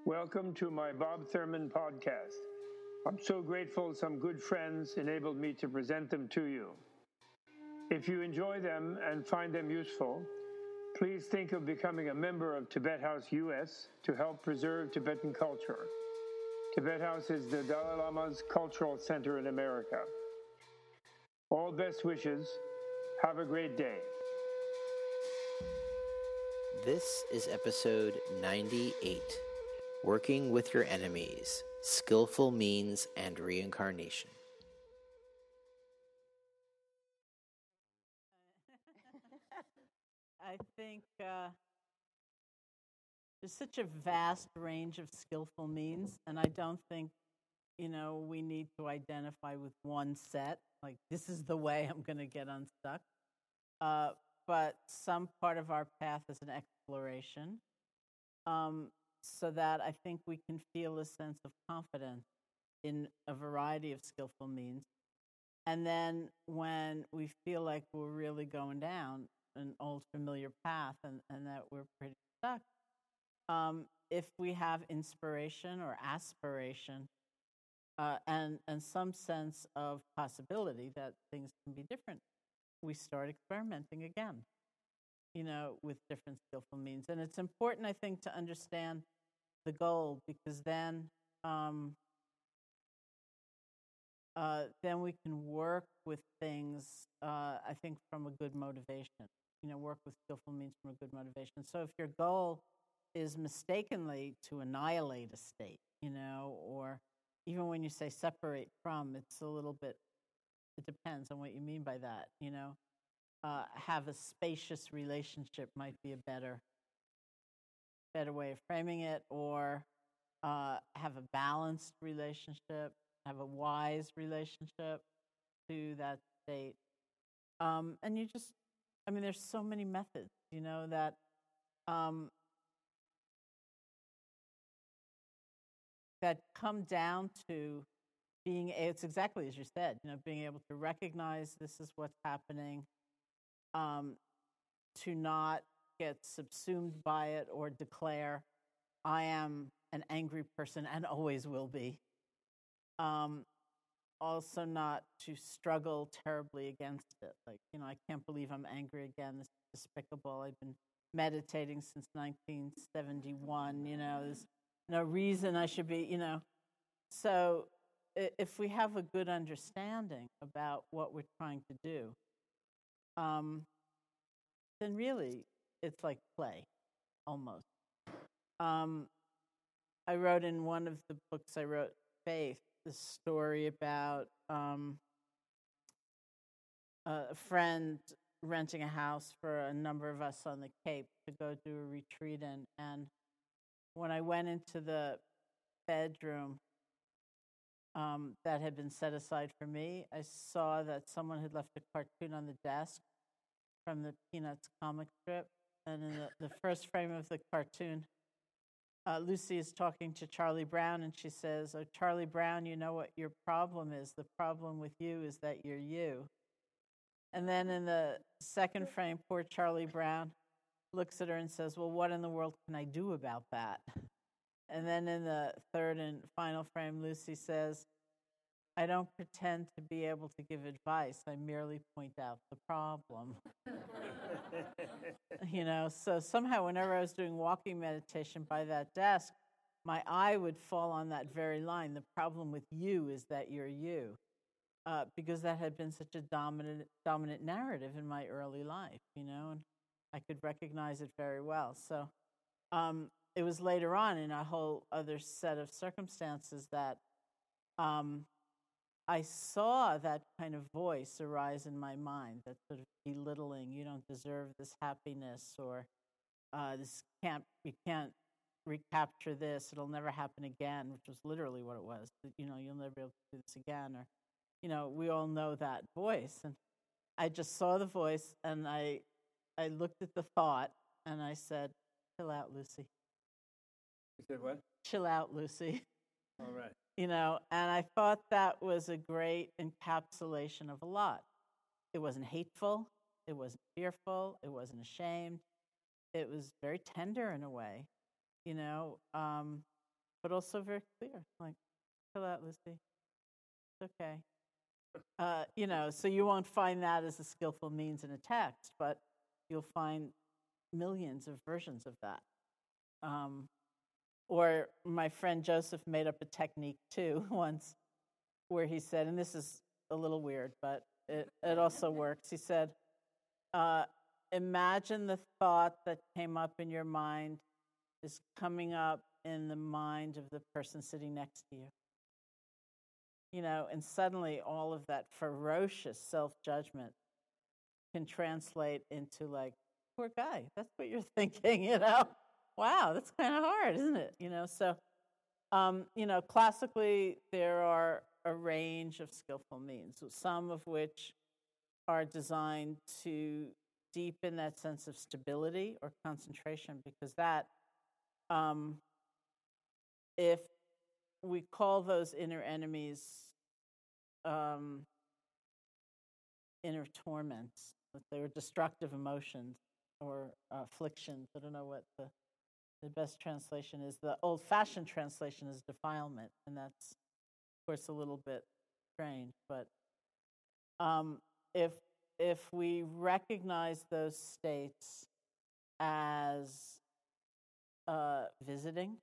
Welcome to my Bob Thurman podcast. I'm so grateful some good friends enabled me to present them to you. If you enjoy them and find them useful, please think of becoming a member of Tibet House US to help preserve Tibetan culture. Tibet House is the Dalai Lama's cultural center in America. All best wishes. Have a great day. This is episode 98, Working with Your Enemies, Skillful Means and Reincarnation. I think there's such a vast range of skillful means, and I don't think, we need to identify with one set, like this is the way I'm going to get unstuck. But some part of our path is an exploration, so that I think we can feel a sense of confidence in a variety of skillful means. And then when we feel like we're really going down an old familiar path and that we're pretty stuck, if we have inspiration or aspiration and some sense of possibility that things can be different, we start experimenting again, with different skillful means. And it's important, I think, to understand the goal, because then we can work with things, I think, from a good motivation, work with skillful means from a good motivation. So if your goal is mistakenly to annihilate a state, or even when you say separate from, it's a little bit, it depends on what you mean by that, have a spacious relationship might be a better way of framing it, or have a balanced relationship, have a wise relationship to that state. And there's so many methods, that that come down to it's exactly as you said, being able to recognize this is what's happening, to not get subsumed by it or declare, I am an angry person and always will be. Also not to struggle terribly against it. Like, I can't believe I'm angry again. This is despicable. I've been meditating since 1971. There's no reason I should be, So if we have a good understanding about what we're trying to do, then really it's like play, almost. I wrote in one of the books I wrote, Faith, this story about a friend renting a house for a number of us on the Cape to go do a retreat in. And when I went into the bedroom that had been set aside for me, I saw that someone had left a cartoon on the desk from the Peanuts comic strip. And in the first frame of the cartoon, Lucy is talking to Charlie Brown, and she says, "Oh, Charlie Brown, you know what your problem is? The problem with you is that you're you." And then in the second frame, poor Charlie Brown looks at her and says, "Well, what in the world can I do about that?" And then in the third and final frame, Lucy says, "I don't pretend to be able to give advice. I merely point out the problem." So somehow whenever I was doing walking meditation by that desk, my eye would fall on that very line. The problem with you is that you're you, because that had been such a dominant narrative in my early life, and I could recognize it very well. So it was later on in a whole other set of circumstances that I saw that kind of voice arise in my mind, that sort of belittling, you don't deserve this happiness, or you can't recapture this, it'll never happen again, which was literally what it was. You'll never be able to do this again, or, we all know that voice. And I just saw the voice, and I looked at the thought, and I said, "Chill out, Lucy." You said what? "Chill out, Lucy." All right. And I thought that was a great encapsulation of a lot. It wasn't hateful, it wasn't fearful, it wasn't ashamed. It was very tender in a way, but also very clear. Like, chill out, Lucy. It's okay. So you won't find that as a skillful means in a text, but you'll find millions of versions of that. Or my friend Joseph made up a technique too once where he said, and this is a little weird, but it also works. He said, imagine the thought that came up in your mind is coming up in the mind of the person sitting next to you. And suddenly all of that ferocious self-judgment can translate into like, poor guy, that's what you're thinking, Wow, that's kind of hard, isn't it? So, classically, there are a range of skillful means, some of which are designed to deepen that sense of stability or concentration, because that, if we call those inner enemies inner torments, that they were destructive emotions or afflictions. I don't know what the best translation is. The old-fashioned translation is defilement, and that's, of course, a little bit strange. But if we recognize those states as visiting,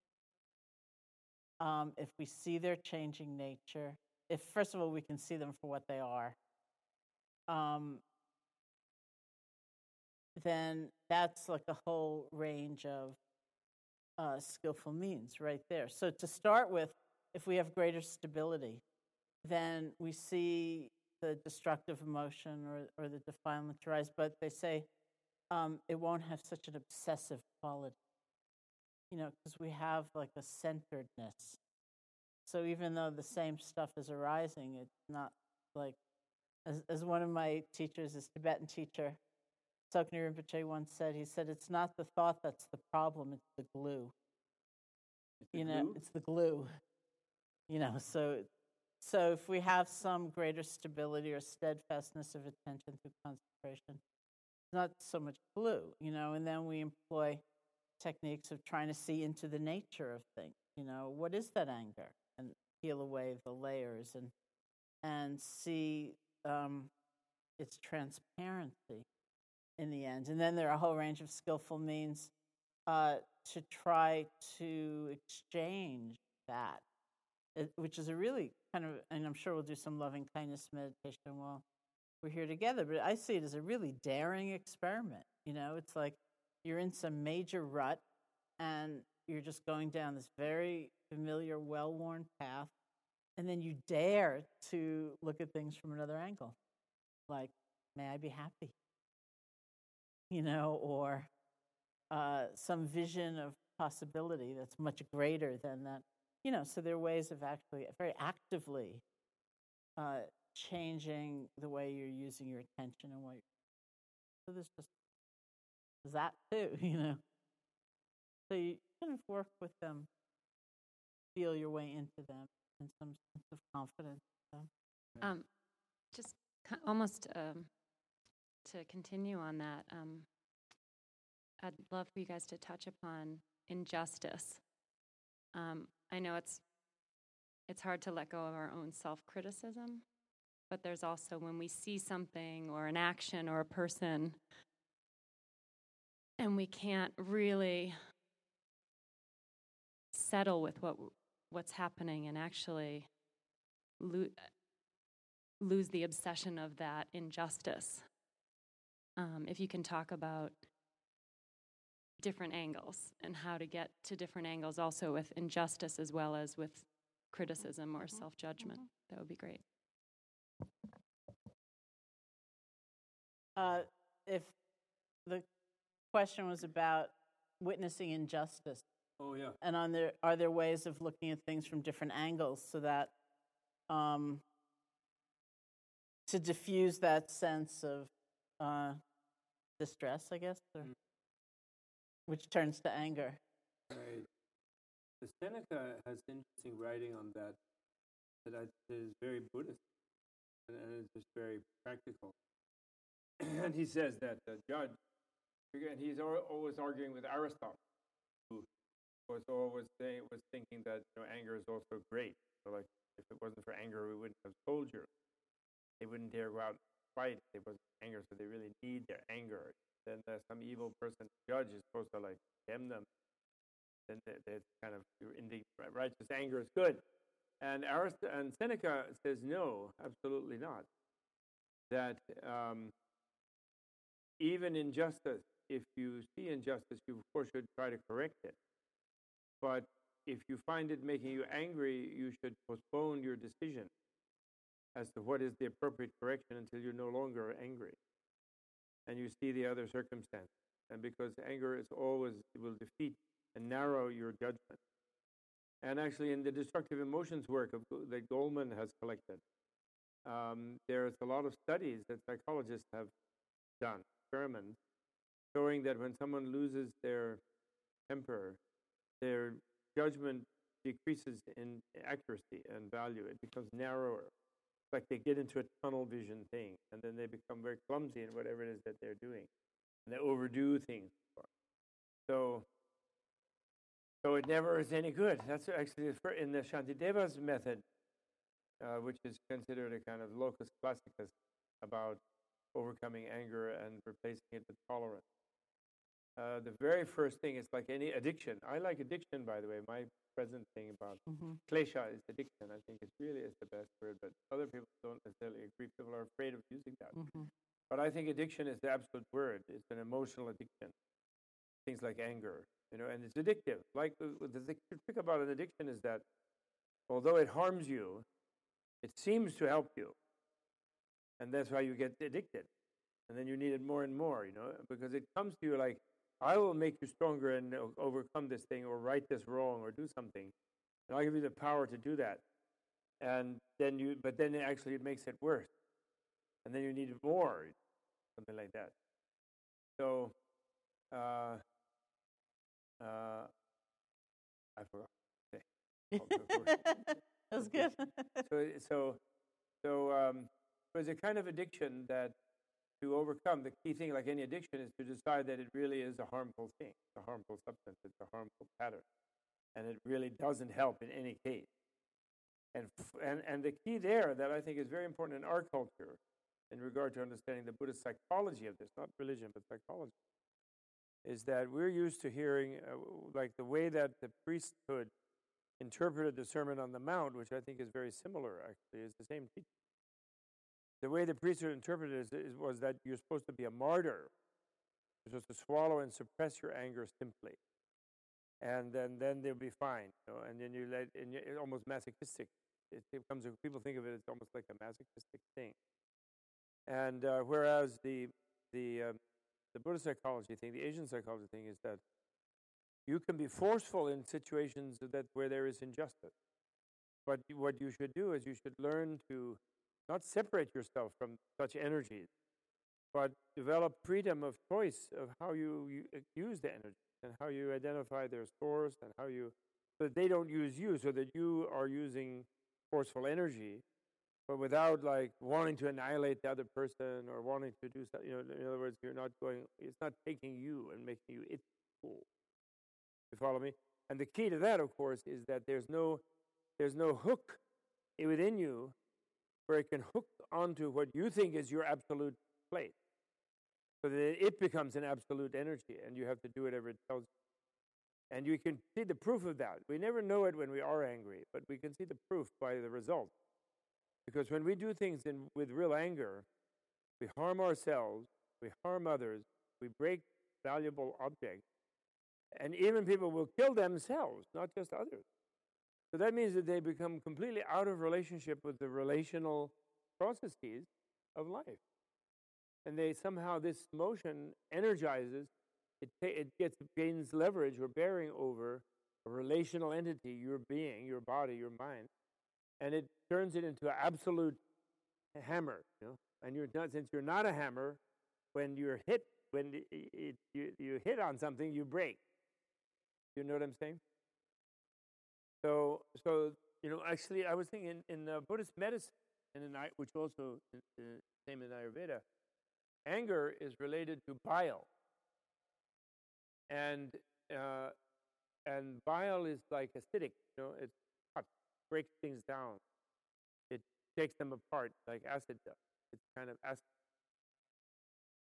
if we see their changing nature, if first of all we can see them for what they are, then that's like a whole range of skillful means right there. So to start with, if we have greater stability, then we see the destructive emotion or the defilement rise, but they say it won't have such an obsessive quality, because we have like a centeredness. So even though the same stuff is arising, it's not like, as one of my teachers, this Tibetan teacher, Tsoknyi Rinpoche once said, he said, it's not the thought that's the problem, it's the glue. It's the glue. So if we have some greater stability or steadfastness of attention through concentration, it's not so much glue, and then we employ techniques of trying to see into the nature of things. What is that anger? And peel away the layers and see its transparency in the end. And then there are a whole range of skillful means to try to exchange that, which is a really kind of, and I'm sure we'll do some loving kindness meditation while we're here together, but I see it as a really daring experiment. It's like you're in some major rut and you're just going down this very familiar, well-worn path, and then you dare to look at things from another angle. Like, may I be happy? Or some vision of possibility that's much greater than that. So there are ways of actually very actively changing the way you're using your attention and so there's just that too, So you kind of work with them, feel your way into them, and some sense of confidence. Just almost to continue on that, I'd love for you guys to touch upon injustice. I know it's hard to let go of our own self-criticism, but there's also when we see something or an action or a person and we can't really settle with what's happening and actually lose the obsession of that injustice. If you can talk about different angles and how to get to different angles also with injustice as well as with criticism or self-judgment, that would be great. If the question was about witnessing injustice, oh yeah, and are there ways of looking at things from different angles so that to diffuse that sense of distress, I guess, or, which turns to anger. Right. The Seneca has interesting writing on that is very Buddhist and it's just very practical. And he says that the judge, and he's always arguing with Aristotle, who was always thinking fight. They wasn't anger, so they really need their anger. Then there's some evil person, judge, is supposed to like condemn them. Then that's kind of righteous anger is good. And Seneca says no, absolutely not. That even injustice, if you see injustice, you of course should try to correct it. But if you find it making you angry, you should postpone your decision as to what is the appropriate correction until you're no longer angry and you see the other circumstance. And because anger is always will defeat and narrow your judgment. And actually, in the destructive emotions work that Goleman has collected, there's a lot of studies that psychologists have done, experiments, showing that when someone loses their temper, their judgment decreases in accuracy and value. It becomes narrower. It's like they get into a tunnel vision thing, and then they become very clumsy in whatever it is that they're doing. And they overdo things. So it never is any good. That's actually in the Shantideva's method, which is considered a kind of locus classicus about overcoming anger and replacing it with tolerance. The very first thing is like any addiction. I like addiction, by the way. My present thing about klesha is addiction. I think it really is the best word, but other people don't necessarily agree. People are afraid of using that. But I think addiction is the absolute word. It's an emotional addiction. Things like anger, and it's addictive. Like the trick about an addiction is that although it harms you, it seems to help you. And that's why you get addicted. And then you need it more and more, because it comes to you like, I will make you stronger and overcome this thing or right this wrong or do something. And I'll give you the power to do that. And then actually it makes it worse. And then you need more, something like that. So, I forgot. That was good. So it's a kind of addiction that to overcome, the key thing, like any addiction, is to decide that it really is a harmful thing, it's a harmful substance, it's a harmful pattern, and it really doesn't help in any case. And the key there that I think is very important in our culture, in regard to understanding the Buddhist psychology of this, not religion but psychology, is that we're used to hearing like the way that the priesthood interpreted the Sermon on the Mount, which I think is very similar, actually, is the same teaching. The way the priesthood interpreted it was that you're supposed to be a martyr. You're supposed to swallow and suppress your anger simply. And then they'll be fine. And then it's almost masochistic. It becomes, people think of it as almost like a masochistic thing. And whereas the Buddhist psychology thing, the Asian psychology thing, is that you can be forceful in situations where there is injustice. But what you should do is you should learn to not separate yourself from such energies, but develop freedom of choice of how you use the energy and how you identify their source and so that they don't use you, so that you are using forceful energy, but without like wanting to annihilate the other person or wanting to do something. In other words, it's not taking you and making you its tool. You follow me? And the key to that, of course, is that there's no hook within you where it can hook onto what you think is your absolute place, so that it becomes an absolute energy, and you have to do whatever it tells you. And you can see the proof of that. We never know it when we are angry, but we can see the proof by the result. Because when we do things with real anger, we harm ourselves, we harm others, we break valuable objects, and even people will kill themselves, not just others. So that means that they become completely out of relationship with the relational processes of life. And somehow this motion energizes, it gains leverage or bearing over a relational entity, your being, your body, your mind, and it turns it into an absolute hammer. And since you're not a hammer, when you hit on something, you break. You know what I'm saying? So actually, I was thinking in Buddhist medicine, which also is the same in Ayurveda, anger is related to bile, and bile is like acidic. It's hot, breaks things down. It takes them apart like acid does. It's kind of acid.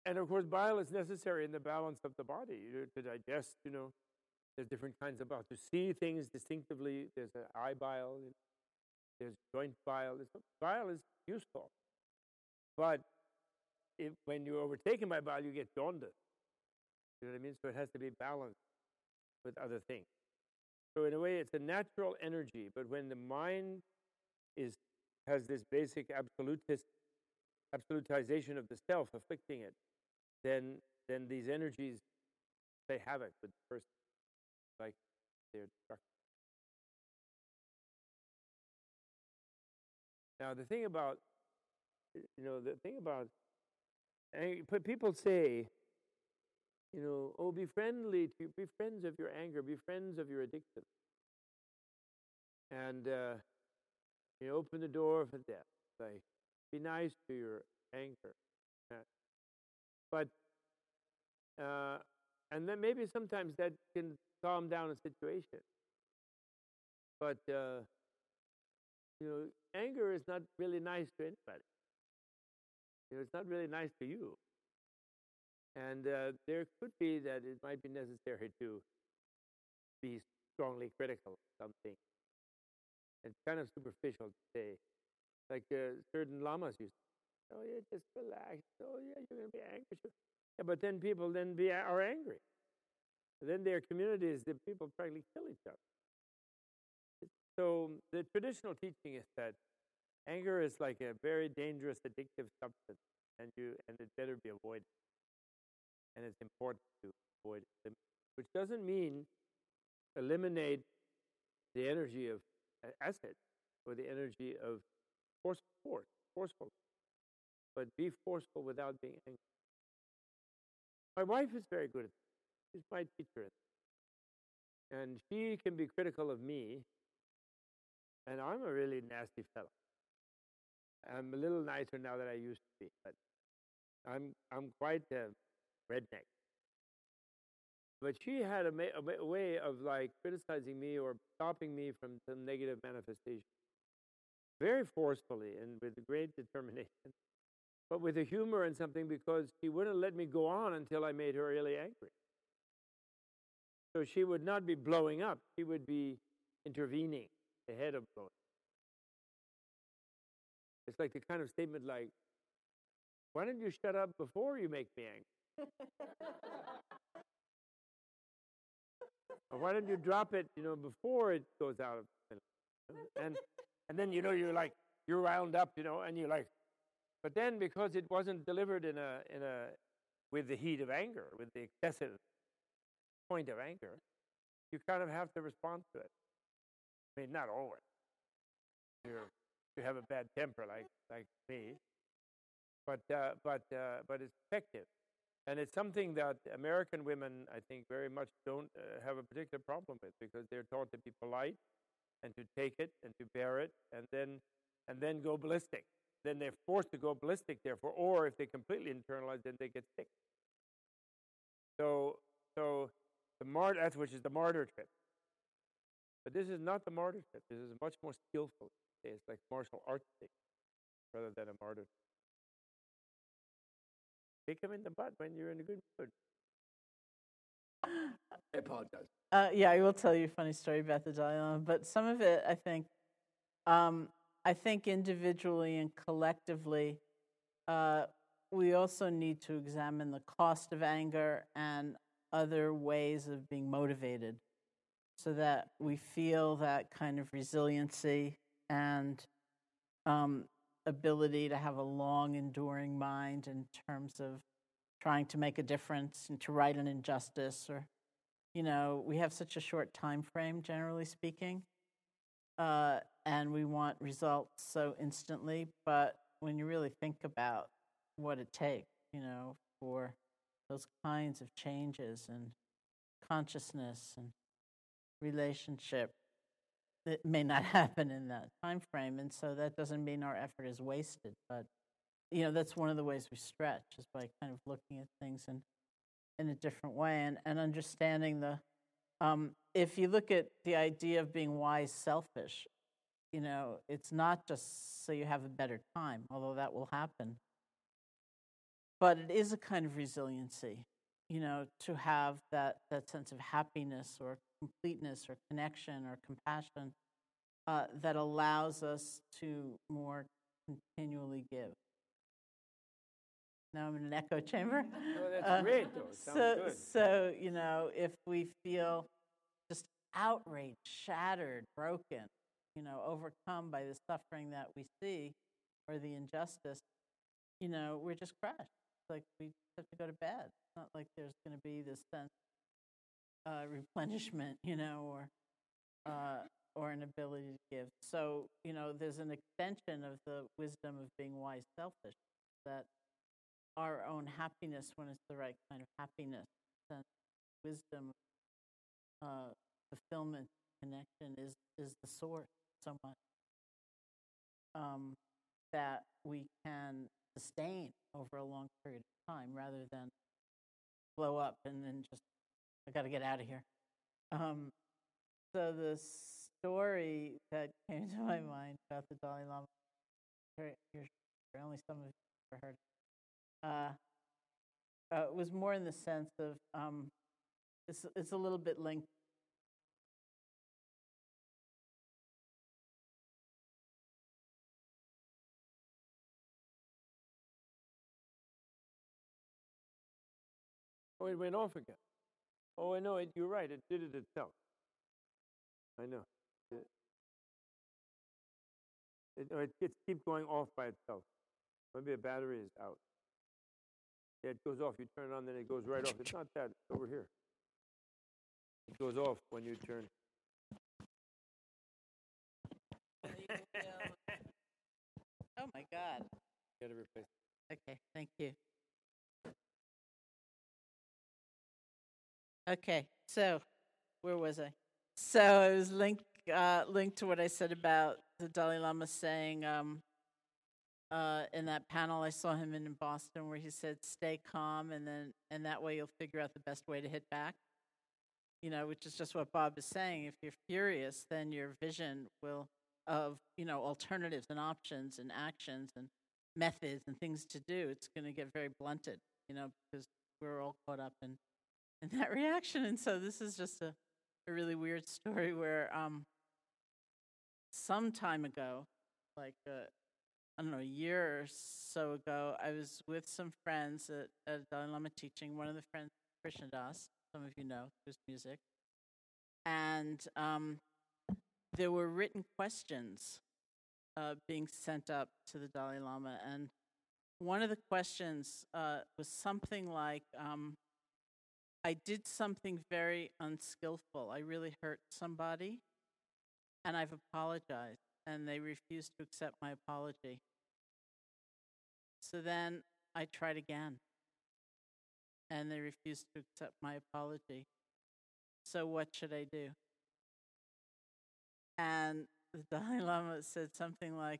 And of course, bile is necessary in the balance of the body to digest. There's different kinds of bile. To see things distinctively, there's an eye bile, there's joint bile. Bile is useful. But when you're overtaken by bile, you get jaundice. You know what I mean? So it has to be balanced with other things. So in a way, it's a natural energy. But when the mind has this basic absolutization of the self afflicting it, then these energies play havoc with the person, like they're destructive. Now the thing about people say, oh, be friendly, be friends of your anger, be friends of your addiction, and open the door for them. Like, be nice to your anger, but and then maybe sometimes that can calm down a situation. But anger is not really nice to anybody. It's not really nice to you. And there could be that it might be necessary to be strongly critical of something. It's kind of superficial to say, like certain lamas used to say, oh yeah, just relax. Oh yeah, you're going to be angry. Yeah, but then people are angry. And then there are communities that people practically kill each other. So the traditional teaching is that anger is like a very dangerous, addictive substance, and it better be avoided. And it's important to avoid it, which doesn't mean eliminate the energy of acid or the energy of forceful, but be forceful without being angry. My wife is very good at this. She's my teacher, and she can be critical of me, and I'm a really nasty fellow. I'm a little nicer now than I used to be, but I'm quite redneck. But she had a way of like criticizing me or stopping me from some negative manifestation, very forcefully and with great determination, but with a humor and something, because she wouldn't let me go on until I made her really angry. So she would not be blowing up; she would be intervening ahead of blowing. It's like the kind of statement like, "Why don't you shut up before you make me angry?" Or why don't you drop it, before it goes out of the middle? And then you're wound up, and you're like, but then because it wasn't delivered with the heat of anger, with the excessive point of anger, you kind of have to respond to it. I mean, not always. You have a bad temper like me, but it's effective. And it's something that American women, I think, very much don't have a particular problem with, because they're taught to be polite and to take it and to bear it, and then go ballistic. Then they're forced to go ballistic, therefore, or if they completely internalize, then they get sick. So that's which is the martyr trip. But this is not the martyr trip. This is much more skillful. It's like martial arts thing, rather than a martyr trip. Kick him in the butt when you're in a good mood. I apologize. Yeah, I will tell you a funny story about the Dalai Lama, but some of it, I think individually and collectively, we also need to examine the cost of anger and other ways of being motivated, so that we feel that kind of resiliency and ability to have a long, enduring mind in terms of trying to make a difference and to right an injustice. Or, we have such a short time frame, generally speaking, and we want results so instantly. But when you really think about what it takes, for those kinds of changes and consciousness and relationship, it may not happen in that time frame, and so that doesn't mean our effort is wasted. But that's one of the ways we stretch, is by kind of looking at things in a different way and understanding the. If you look at the idea of being wise, selfish, it's not just so you have a better time, although that will happen. But it is a kind of resiliency, to have that sense of happiness or completeness or connection or compassion that allows us to more continually give. Now I'm in an echo chamber. Oh, that's great, though. It sounds good. So, if we feel just outraged, shattered, broken, overcome by the suffering that we see or the injustice, we're just crushed. It's like we have to go to bed. It's not like there's going to be this sense of replenishment, or an ability to give. So, there's an extension of the wisdom of being wise selfish, that our own happiness, when it's the right kind of happiness, sense of wisdom, fulfillment, connection is the source so much that we can sustain over a long period of time rather than blow up and then just, I got to get out of here. So the story that came to my mind about the Dalai Lama, only some of you have ever heard it, was more in the sense of, it's a little bit linked. Oh, it went off again. Oh, I know. You're right. It did it itself. I know. It keeps going off by itself. Maybe a battery is out. Yeah, it goes off. You turn it on, then it goes right off. It's not that. It's over here. It goes off when you turn. Oh, my God. You got to replace it. Okay, thank you. Okay, so where was I? So I was linked to what I said about the Dalai Lama saying in that panel I saw him in Boston where he said, "Stay calm, and that way you'll figure out the best way to hit back." Which is just what Bob is saying. If you're furious, then your vision of alternatives and options and actions and methods and things to do, it's going to get very blunted. Because we're all caught up in that reaction. And so this is just a really weird story where some time ago, like I don't know, a year or so ago, I was with some friends at a Dalai Lama teaching. One of the friends, Krishna Das, some of you know, his music. And there were written questions being sent up to the Dalai Lama. And one of the questions was something like, I did something very unskillful. I really hurt somebody, and I've apologized, and they refused to accept my apology. So then I tried again, and they refused to accept my apology. So what should I do? And the Dalai Lama said something like,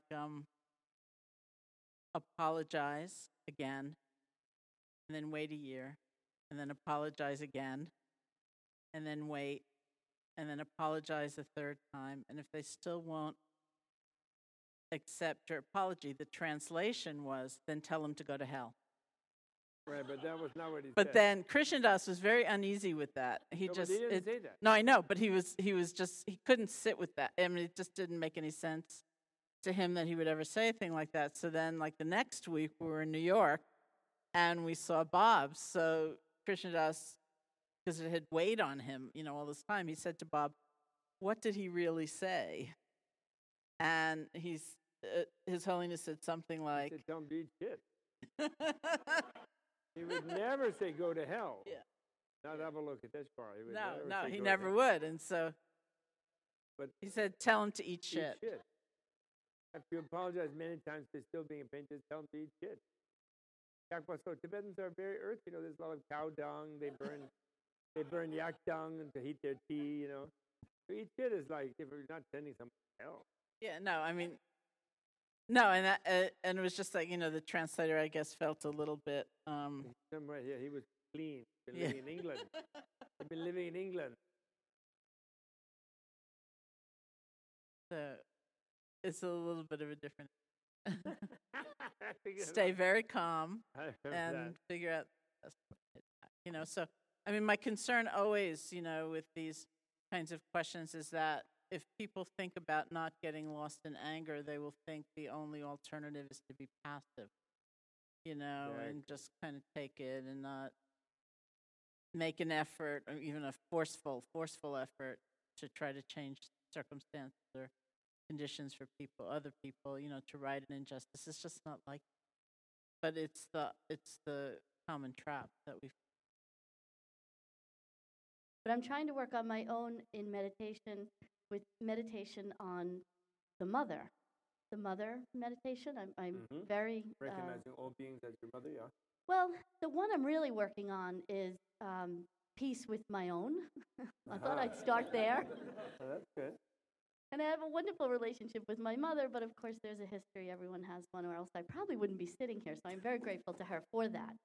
apologize again, and then wait a year. And then apologize again, and then wait, and then apologize a third time. And if they still won't accept your apology, the translation was, then tell them to go to hell. Right, but that was not what he said. But then Krishna Das was very uneasy with that. He didn't say that. No, I know, but he couldn't sit with that. I mean, it just didn't make any sense to him that he would ever say a thing like that. So then, like the next week, we were in New York, and we saw Bob. So Krishna Das, because it had weighed on him, all this time, he said to Bob, "What did he really say?" And His Holiness said something like, he said, "Tell him to eat shit." He would never say go to hell. Yeah. Not have a look at this car. He never would. And so but he said, tell him to eat shit. After you apologize many times for still being a pain, just tell him to eat shit. So Tibetans are very earthy. There's a lot of cow dung. They burn yak dung to heat their tea. To eat shit is like if you're not sending something to hell. Yeah, no, I mean, no, and it was just like the translator, I guess, felt a little bit. Right here, he was clean. Been living in England. He'd been living in England. So it's a little bit of a different. stay very calm I remember and that. figure out, so, I mean, my concern always, with these kinds of questions is that if people think about not getting lost in anger, they will think the only alternative is to be passive, and just kind of take it and not make an effort, or even a forceful effort to try to change circumstances or conditions for other people, to right an injustice. It's just not like, but it's the common trap that we. But I'm trying to work on my own in meditation, with meditation on the mother meditation. I'm very recognizing all beings as your mother. Yeah. Well, the one I'm really working on is peace with my own. I thought I'd start there. Oh, that's good. And I have a wonderful relationship with my mother, but of course there's a history. Everyone has one, or else I probably wouldn't be sitting here. So I'm very grateful to her for that.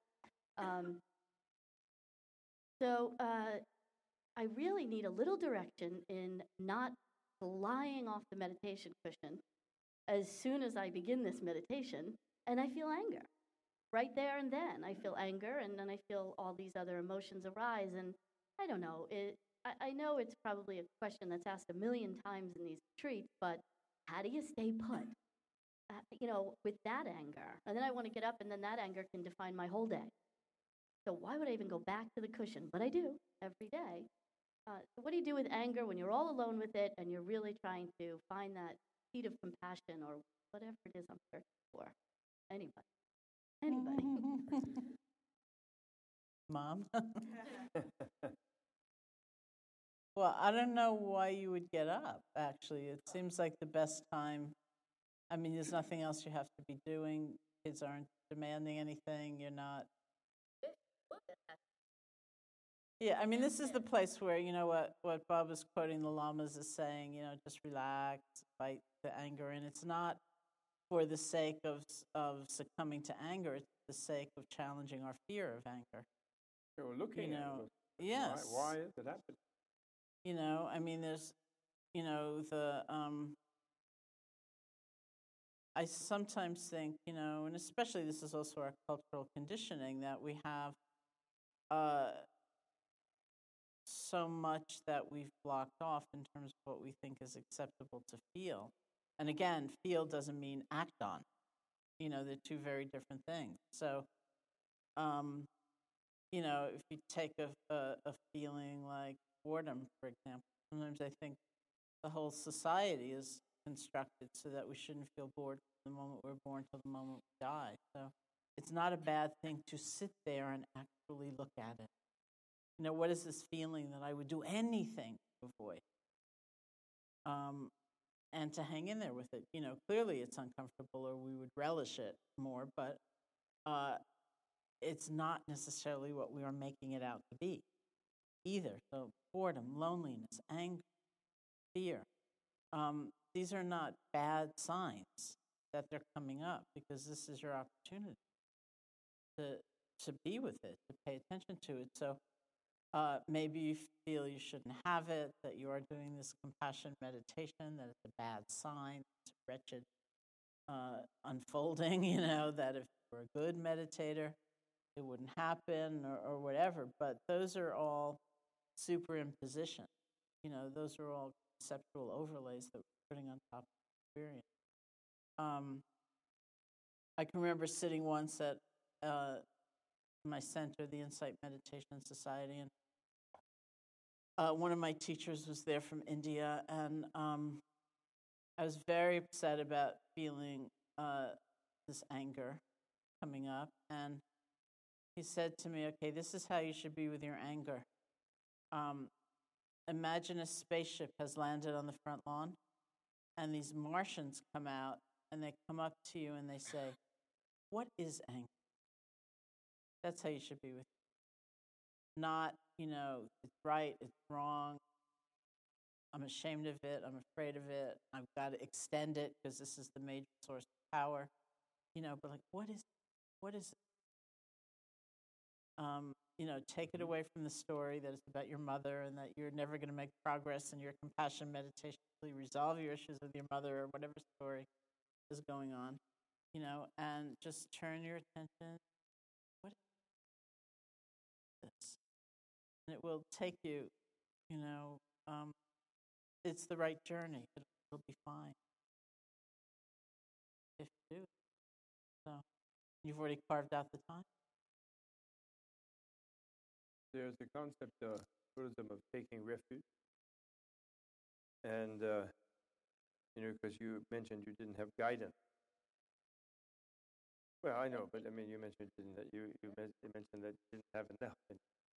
I really need a little direction in not flying off the meditation cushion as soon as I begin this meditation, and I feel anger. Right there and then, I feel anger, and then I feel all these other emotions arise, and I don't know. I know it's probably a question that's asked a million times in these retreats, but how do you stay put? With that anger. And then I want to get up, and then that anger can define my whole day. So why would I even go back to the cushion? But I do, every day. So what do you do with anger when you're all alone with it, and you're really trying to find that seed of compassion, or whatever it is I'm searching for? Anybody? Mom? Well, I don't know why you would get up, actually. It seems like the best time. I mean, there's nothing else you have to be doing. Kids aren't demanding anything. You're not. Yeah, I mean, this is the place where, what Bob was quoting the lamas is saying, just relax, fight the anger. And it's not for the sake of succumbing to anger. It's for the sake of challenging our fear of anger. So we're looking at it. Yes. Why is it happening? I mean, there's, I sometimes think, and especially this is also our cultural conditioning, that we have so much that we've blocked off in terms of what we think is acceptable to feel. And again, feel doesn't mean act on. They're two very different things. So, if you take a feeling like boredom, for example, sometimes I think the whole society is constructed so that we shouldn't feel bored from the moment we're born till the moment we die. So it's not a bad thing to sit there and actually look at it. What is this feeling that I would do anything to avoid? And to hang in there with it. Clearly it's uncomfortable, or we would relish it more, but it's not necessarily what we are making it out to be either. So boredom, loneliness, anger, fear. These are not bad signs that they're coming up, because this is your opportunity to be with it, to pay attention to it. So maybe you feel you shouldn't have it, that you are doing this compassion meditation, that it's a bad sign, it's a wretched unfolding, that if you were a good meditator, it wouldn't happen, or whatever. But those are all superimposition. Those are all conceptual overlays that we're putting on top of the experience. I can remember sitting once at my center, the Insight Meditation Society, and one of my teachers was there from India, and I was very upset about feeling this anger coming up, and he said to me, okay, this is how you should be with your anger. Imagine a spaceship has landed on the front lawn, and these Martians come out, and they come up to you and they say, what is anger? That's how you should be with it. Not, it's right, it's wrong, I'm ashamed of it, I'm afraid of it, I've got to extend it because this is the major source of power. But like, what is it? Take it away from the story that it's about your mother and that you're never going to make progress in your compassion meditation until you resolve your issues with your mother, or whatever story is going on. and just turn your attention. What is this? And it will take you, it's the right journey. It'll be fine if you do. So you've already carved out the time. There's a concept of Buddhism of taking refuge. And, because you mentioned you didn't have guidance. Well, I know, but I mean, you mentioned that you mentioned that you didn't have enough. And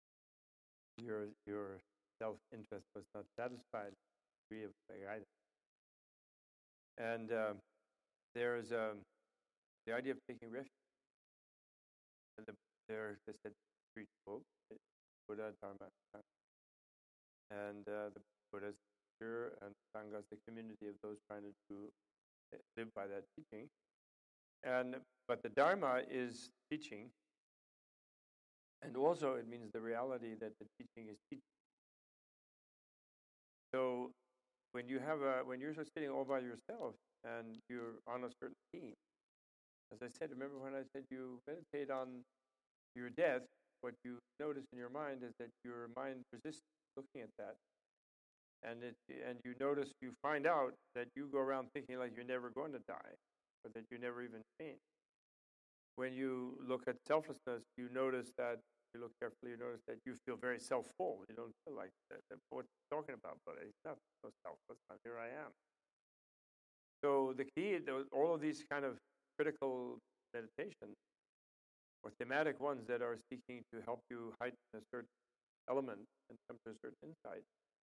your self-interest was not satisfied with the degree of guidance. And there's the idea of taking refuge. And they said three tools: Buddha, Dharma, and Sangha. And the Buddha's teacher and Sangha is the community of those trying to live by that teaching. But the Dharma is teaching, and also it means the reality that the teaching is teaching. So when you're sitting all by yourself and you're on a certain theme, as I said, remember when I said you meditate on your death, what you notice in your mind is that your mind resists looking at that. And you find out that you go around thinking like you're never going to die, or that you never even change. When you look at selflessness, you look carefully, you notice that you feel very self-full. You don't feel like that. What you're talking about, but it's not so selfless. Here I am. So the key, all of these kind of critical meditations, or thematic ones that are seeking to help you heighten a certain element and come to a certain insight,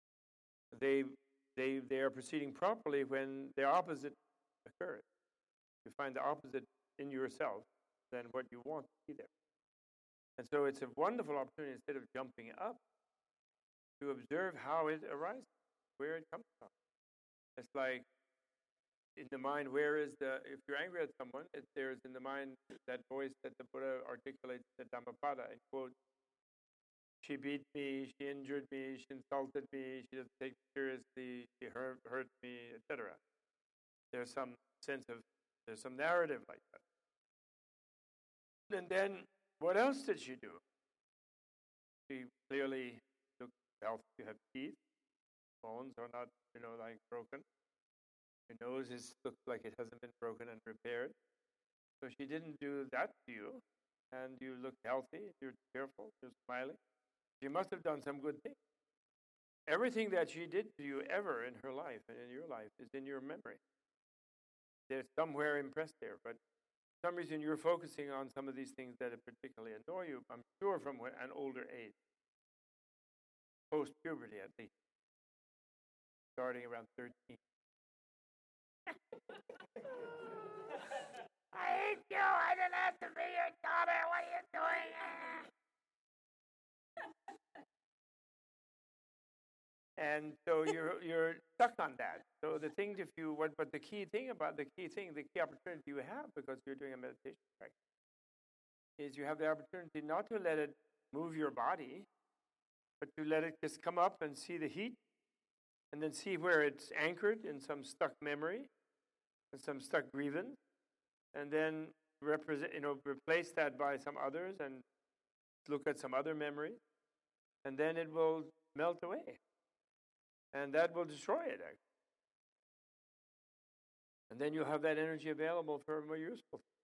they are proceeding properly when the opposite occurs. You find the opposite in yourself than what you want to be there. And so it's a wonderful opportunity, instead of jumping up, to observe how it arises, where it comes from. It's like in the mind, if you're angry at someone, there's in the mind that voice that the Buddha articulates, the Dhammapada, and quote, she beat me, she injured me, she insulted me, she doesn't take me seriously, she hurt me, etc. There's some narrative like that. And then, what else did she do? She clearly looked healthy. You have teeth, bones are not, like broken. Your nose looks like it hasn't been broken and repaired. So she didn't do that to you, and you look healthy, you're cheerful, you're smiling. She must have done some good thing. Everything that she did to you ever in her life and in your life is in your memory. There's somewhere impressed there, but for some reason you're focusing on some of these things that particularly annoy you, I'm sure from an older age, post-puberty at least, starting around 13. I hate you, I didn't have to be your daughter, what are you doing? And so you're stuck on that. So the thing, the key opportunity you have, because you're doing a meditation practice, is you have the opportunity not to let it move your body, but to let it just come up and see the heat, and then see where it's anchored in some stuck memory, and some stuck grievance, and then replace that by some others, and look at some other memories, and then it will melt away. And that will destroy it, actually. And then you'll have that energy available for more useful things.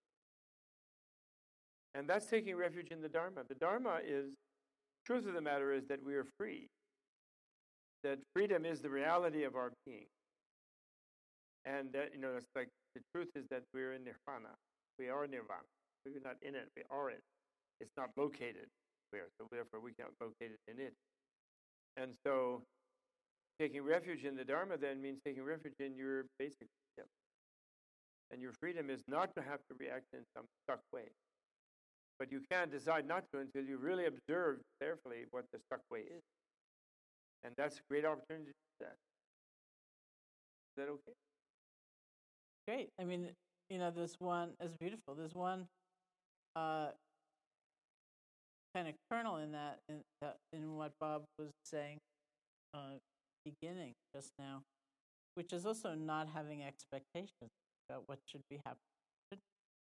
And that's taking refuge in the Dharma. The Dharma truth of the matter is that we are free. That freedom is the reality of our being. And that, it's like, the truth is that we're in Nirvana. We are Nirvana. We're not in it, we are it. It's not located where, so therefore we can't locate it in it. And so, taking refuge in the Dharma then means taking refuge in your basic freedom. And your freedom is not to have to react in some stuck way. But you can't decide not to until you really observe carefully what the stuck way is. And that's a great opportunity to do that. Is that okay? Great. I mean, this one is beautiful. There's one kind of kernel in that, in what Bob was saying beginning just now, which is also not having expectations about what should be happening.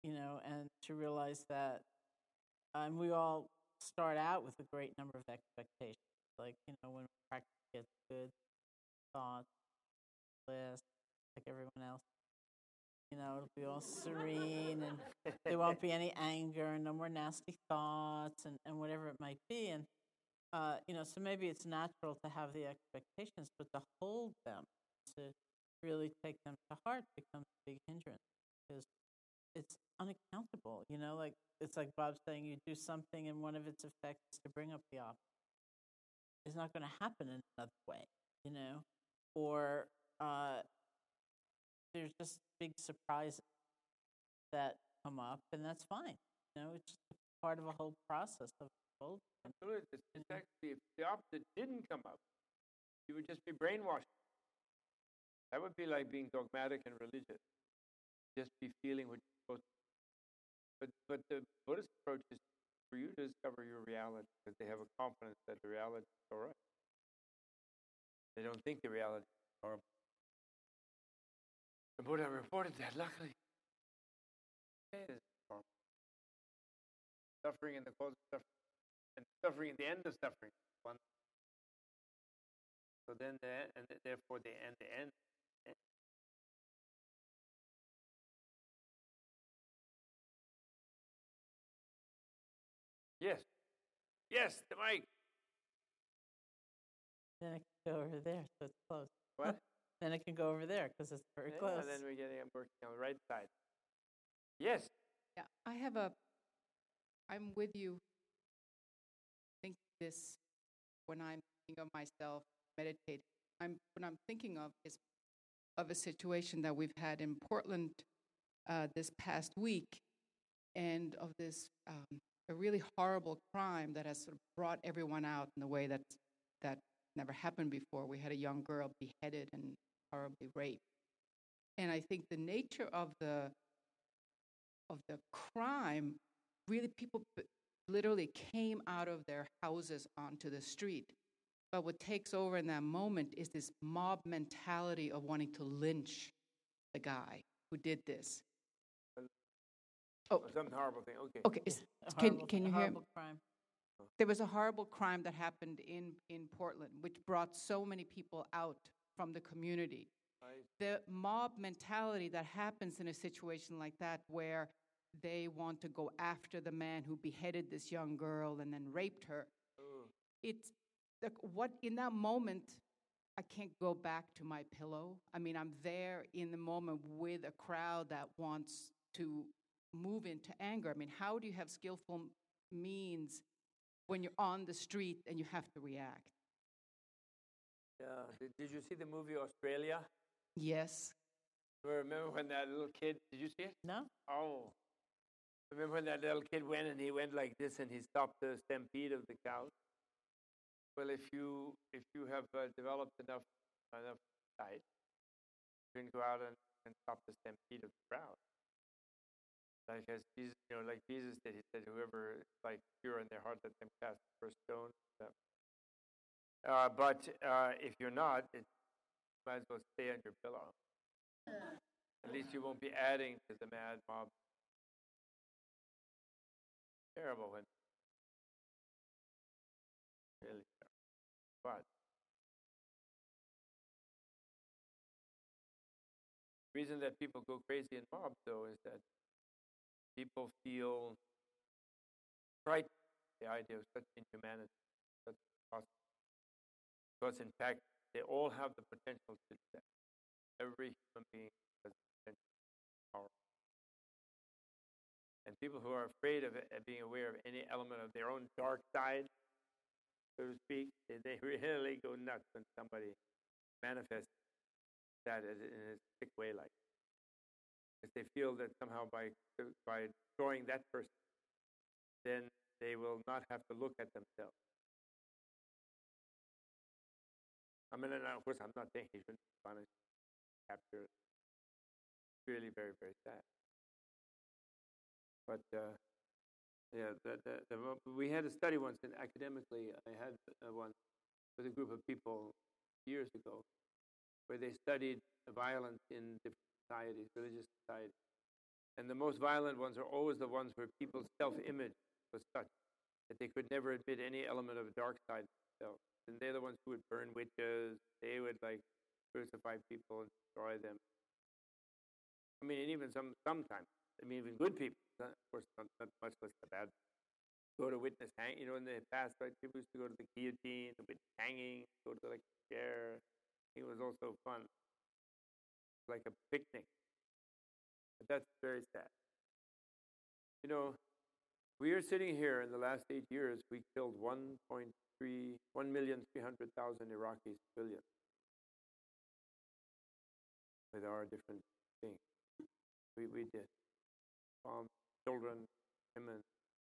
and to realize that, and we all start out with a great number of expectations. Like, when practice gets good, thoughts, list, like everyone else, it'll be all serene and there won't be any anger and no more nasty thoughts and whatever it might be. And, so maybe it's natural to have the expectations, but to hold them, to really take them to heart becomes a big hindrance because it's unaccountable, like it's like Bob's saying, you do something and one of its effects is to bring up the opposite. It's not going to happen in another way, or there's just big surprises that come up, and that's fine. It's just part of a whole process of both. Absolutely. It's actually, if the opposite didn't come up, you would just be brainwashed. That would be like being dogmatic and religious. Just be feeling what you're supposed to. But the Buddhist approach is for you to discover your reality, because they have a confidence that the reality is all right. They don't think the reality is horrible. The Buddha reported that, luckily. It is horrible. Suffering and the cause of suffering, and suffering at the end of suffering. One. So then, therefore, the end. Yes, the mic. Then it can go over there, so it's close. What? Then it can go over there because it's very close. And then I'm working on the right side. Yes. Yeah, I'm with you. I think this, when I'm thinking of myself meditating, what I'm thinking of is of a situation that we've had in Portland this past week, and of this a really horrible crime that has sort of brought everyone out in a way that never happened before. We had a young girl beheaded and horribly raped, and I think the nature of the crime, really people literally came out of their houses onto the street. But what takes over in that moment is this mob mentality of wanting to lynch the guy who did this. Oh, some horrible thing. Okay. Okay. Can you hear me? Crime. There was a horrible crime that happened in Portland, which brought so many people out from the community. The mob mentality that happens in a situation like that, where they want to go after the man who beheaded this young girl and then raped her. It's like, what in that moment, I can't go back to my pillow. I mean, I'm there in the moment with a crowd that wants to move into anger. I mean, how do you have skillful means when you're on the street and you have to react? Yeah. Did you see the movie Australia? Yes. Remember when that little kid, did you see it? No. Oh. Remember when that little kid went and he went like this and he stopped the stampede of the cows? Well, if you have developed enough sight, you can go out and stop the stampede of the crowd. Like as Jesus, like Jesus did, he said, "Whoever is like pure in their heart, let them cast the first stone." But if you're not, you might as well stay on your pillow. At least you won't be adding to the mad mob. Terrible when really terrible. But the reason that people go crazy in mobs, though, is that people feel frightened at the idea of such inhumanity, such atrocity. Because in fact, they all have the potential to do that. Every human being has the potential power. And people who are afraid of being aware of any element of their own dark side, so to speak, they really go nuts when somebody manifests that in a sick way like that. Because they feel that somehow by destroying that person, then they will not have to look at themselves. I mean, and of course, I'm not saying he shouldn't be punished, captured. It's really very, very sad. But we had a study once, and academically, I had one with a group of people years ago, where they studied violence in different societies, religious societies. And the most violent ones are always the ones where people's self-image was such that they could never admit any element of a dark side of themselves. And they're the ones who would burn witches. They would crucify people and destroy them. I mean, and even sometimes, even good people, of course, not much less the bad. Go to witness hang. In the past, right, people used to go to the guillotine, the witness hanging, go to the chair. It was also fun, like a picnic. But that's very sad. We are sitting here in the last 8 years. We killed 1,300,000 Iraqi civilians with our different things. We did. Children, women.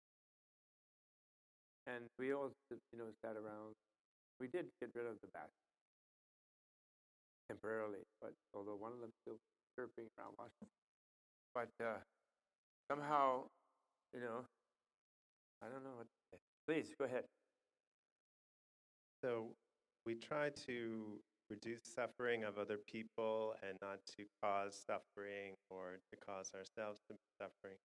And we all, sat around. We did get rid of the bastards temporarily, but although one of them still chirping around Washington. But somehow, I don't know what to say. Please, go ahead. So we try to reduce suffering of other people and not to cause suffering or to cause ourselves to be suffering.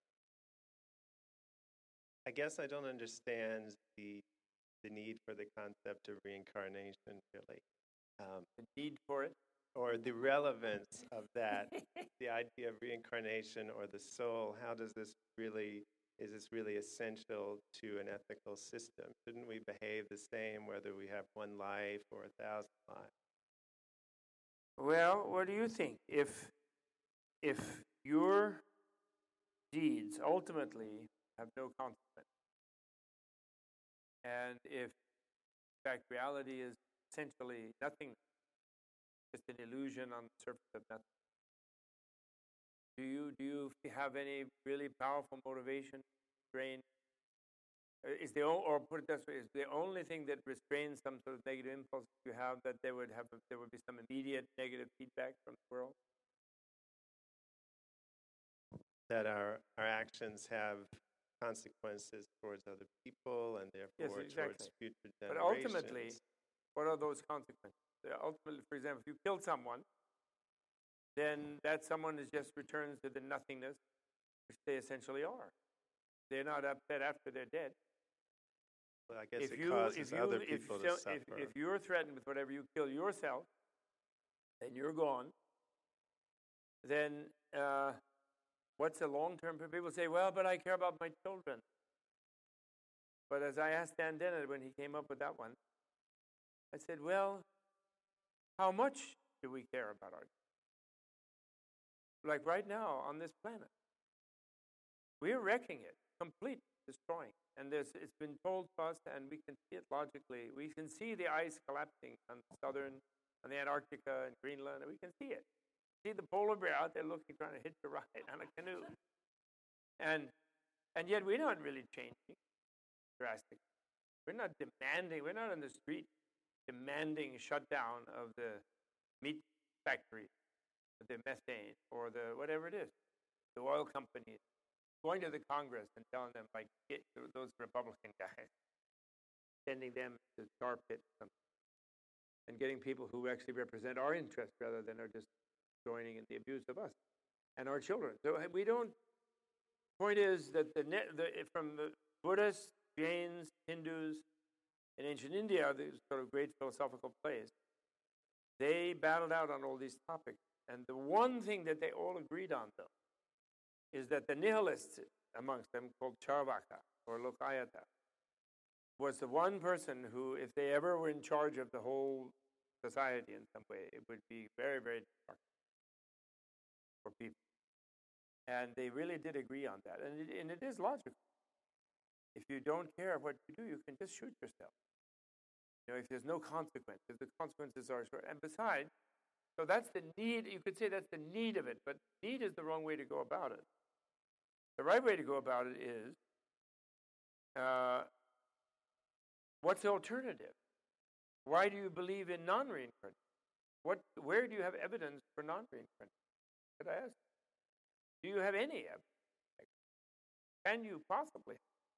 I guess I don't understand the need for the concept of reincarnation, really. The need for it? Or the relevance of that, the idea of reincarnation or the soul. How does this really, is this really essential to an ethical system? Shouldn't we behave the same whether we have one life or 1,000 lives? Well, what do you think? If your deeds ultimately have no consequence, and if, in fact, reality is essentially nothing, just an illusion on the surface of nothing, do you have any really powerful motivation to restrain? Or put it this way, is the only thing that restrains some sort of negative impulse you have that there would be some immediate negative feedback from the world? That our actions have consequences towards other people and therefore yes, exactly. towards future generations. But ultimately, what are those consequences? Ultimately, for example, if you kill someone, then that someone just returns to the nothingness which they essentially are. They're not upset after they're dead. Well, I guess it causes other people to suffer. If you're threatened with whatever you kill yourself, and you're gone, then what's the long-term? People say, well, but I care about my children. But as I asked Dan Dennett when he came up with that one, I said, well, how much do we care about our children? Like right now on this planet, we're wrecking it, completely destroying. And it's been told to us, and we can see it logically. We can see the ice collapsing on the Antarctica and Greenland, and we can see it. See the polar bear out there looking, trying to hitch a ride on a canoe. And yet we're not really changing drastically. We're not in the street demanding shutdown of the meat factory, the methane, or the whatever it is, the oil companies, going to the Congress and telling them, get those Republican guys, sending them to tar pit and getting people who actually represent our interests rather than are just joining in the abuse of us and our children. So we don't. Point is that from the Buddhists, Jains, Hindus, in ancient India, these sort of great philosophical plays, they battled out on all these topics. And the one thing that they all agreed on, though, is that the nihilists amongst them, called Charvaka or Lokayata, was the one person who, if they ever were in charge of the whole society in some way, it would be very, very destructive for people. And they really did agree on that. And it is logical. If you don't care what you do, you can just shoot yourself. If there's no consequence, if the consequences are short. And besides, so that's the need. You could say that's the need of it, but need is the wrong way to go about it. The right way to go about it is, what's the alternative? Why do you believe in non-reincarnation? Where do you have evidence for non-reincarnation? Could I ask? Do you have any evidence? Can you possibly?